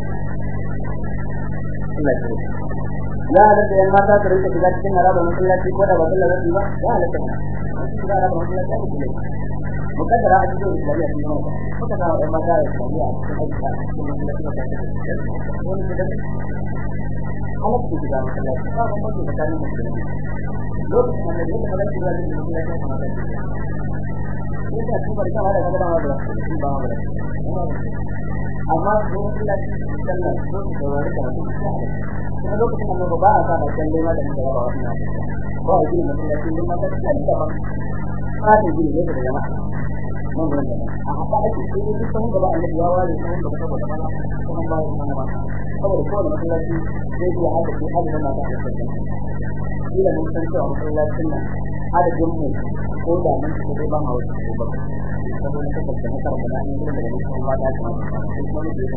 Allah ya halatta yan mata su rinka shiga cikin haraba masallaci ko da ba sallar rabi ba ya halatta shiga haraba masallaci a cikin mukaddara a cikin islamiyya cikin mata kuka ga yan mata da islamiyya cikin masallaci ba ta wani da halatta shiga masallaci ba ba mutum tsakanin musulmi lokacin da yake magana shiga cikin masallaci kamar da yake kuma da kawai da gaba da shi ba ba amma ko masallaci sallar ko da wani karatu a lokacin da ba a sa da kalle ma da ba wannan ba a gina masallaci din ma ta tsaya da ba a ta gina ne da jama'a mun gurin da a haka ake sai duk san gaba annabi ya ware sai da ba da ba kuma ba wannan ba saboda ko masallaci sai ya hada shi hada da mata da kai ila mun san cewa masallacin nan adadin mu ko da mun ko ba ma wasu ko ba saboda kake da masar da an gurin da mun ba da kuma kuma ne da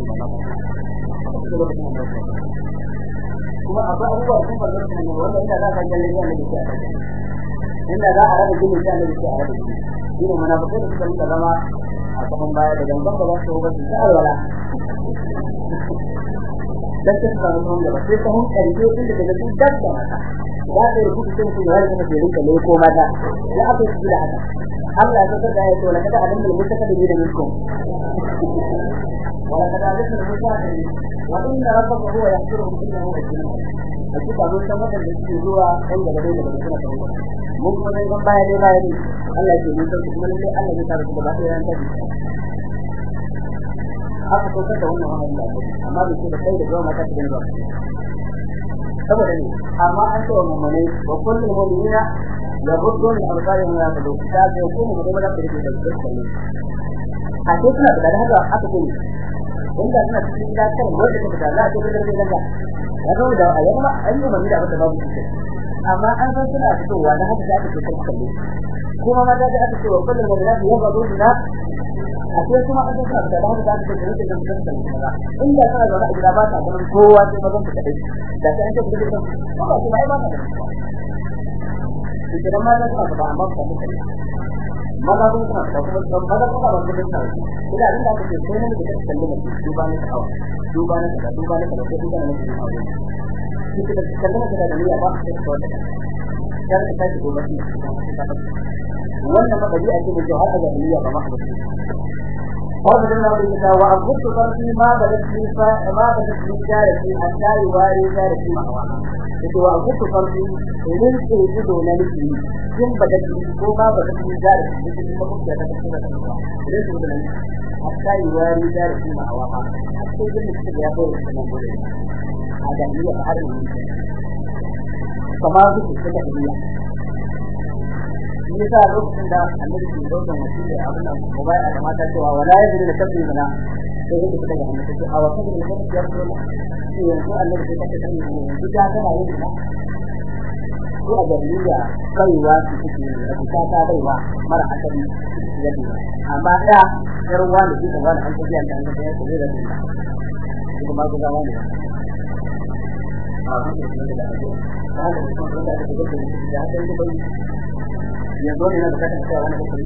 kuma akwai abubuwa sun faru da nan wanda inda za ka jalle ya ne da inda za a raba gini ta ne da a raba shi ne munafikai da suka zama a kaman baya da gangan ba za su ba su alwala dan ta samu mun da sai ta hun karje din da daga duk da mata ya da rubutu sun yi har kuma da rinka ne ko mata ya aka yi da haka Allah ya saka da ya to la kada adam da mutaka da gidan ku wala kada adam da mutaka wa inna rabbaka huwa yahsuruhum innahu hakim aji ba mun san da shi zuwa kan da gare da suna kawo mun kuma dai ban baya dai baya ne Allah ya yi sauki kuma sai Allah ya tsara da ba sai ran ta haka ko da wannan Allah amma bai ce da kai da zuwa mata cikin ruwa saboda ne amma an ce wa mu'mini wa kullu mu'minina yabuddu min absarihim wa yaqulu ta ce ko mu da da da dukkan a ce suna da haka aka ce inda suna cikin gida kan wanda take da Allah ta gudanar da ganga ya zo da ayyuma ayyuma da abin da babu shi amma an san suna fitowa da haka da aka ce kalle kuma ma da aka ce wa kullum da lafi ya bazo da akwai kuma an san suna da haka da aka ce da kalle inda suna da gida ba ta ganin kowa sai bazan ta dai da sai an ce da kuma kuma ai ba ta idan ma da suna da amma ba ta maza sun suna da kuma maza kuma ba su da ina abin da aka ce sai ne da kalle ne duba ne ta duba ne da duba ne da duba ne da kike da kalle da niyya ba sai ko da kar ka tashi duba shi wannan ma bari a ce da jawhar da niyya ba ma قال جل وعلا وأنفسك ترفي ما بدت من جارتي حتى يواري جارتي معها وأنفسك ترفي إذن تجدوا نلسي كم بدت وما بدت من جارتي مثل ما كنت يتكسر حتى يواري جارتي معها حتى يجب أن يقول هذا هي أحد فما ذكر التكبير yasa lokacin da annabi ke dauka mutum da abin da kuma ya kamata cewa wala ya da tabbiri mana sai yake fita da annabi ce a wata da kuma ya fito sai yanzu annabi sai ta sani yanzu da tana yin da ko a jami'a kaiwa su suke da ta ta baiwa mara asali yadda amma da yarwa da shi da wani an tafiya da an tafiya da kuma ga zama ne a wannan da ake da kuma da ake da yanzu ne da kake cewa wani kokari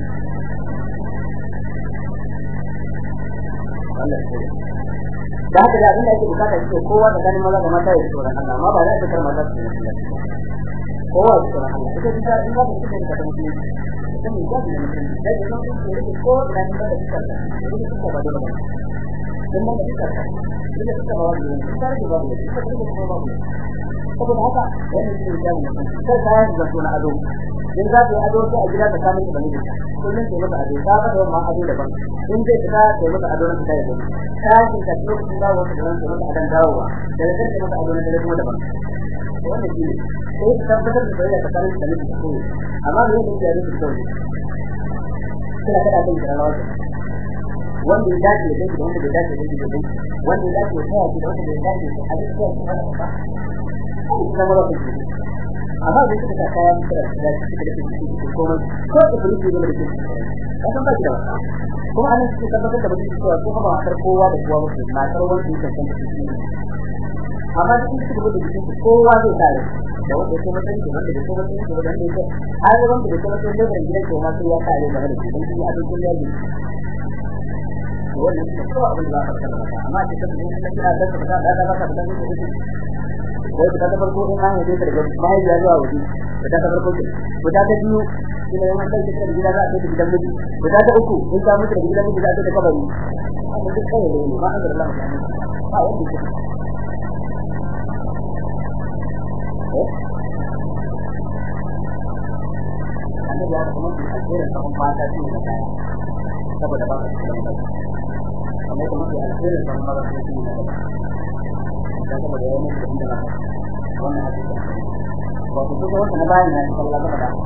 Allah ya da haka da abin da yake bukata shi kowa da ganin maza da mata ya tsora Allah amma ba za ta karma da shi kowa ya tsora Allah ita da in ba ta cikin da mutum ita ne da mutum da ya san ko da ni da shi da shi ba da ba dan ma da shi da shi da ba wani da shi ba da shi da ba saboda haka wannan shi ne da mutum sai ka yi da suna ado in za ta yi ado sai a gida ta samu da miji kullun sai maka ado ta ga ma ado daban in zai fita sai maka ado na fita daban sai ka lokacin dawo ka dan sai maka adan dawowa da sai maka ado na dare kuma daban wannan shi sai ka tabbatar da sai ka samu da miji ko amma ne da ya rubuta ko kira kada kai da rawa wanda ya dace da kai wanda ya dace da kai wanda ya dace da kai wanda ya dace da hadisi ko kuma mara ku amma da kika ta kayan da kike da kike ko ko da kike da kike kasan ba kida kuma an ce tabbatar da mutum cewa ko ba har kowa da kowa ba na tarwon shi kan amma da kike da kike kowa zai tare da wanda ke mutum da wanda ke mutum da wanda ke har da wanda ke mutum da gidan ko ma sai ya tare da hadisi dan shi a cikin yaji wannan shi ko abin da aka tsara amma da kike da kira da ka da ka da wai da ta farko in an yi da bai da zuwa wuce da ta farko da ta biyu ina yana kai da gida za a kai gidan miji da ta uku in ta mutu da gidan miji za a kai kabari amma duk kai ne ba an da Allah ba wanda ke annabi ya kuma a cikin sabon mata shi ne da saboda ba ka cikin da amma kuma a cikin sabon mata shi ne da saboda yayin da wannan hadisi wato kuma wannan bayan nan sallallahu alaihi wasallam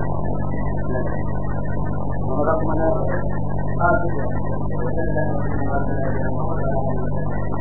kuma kuma na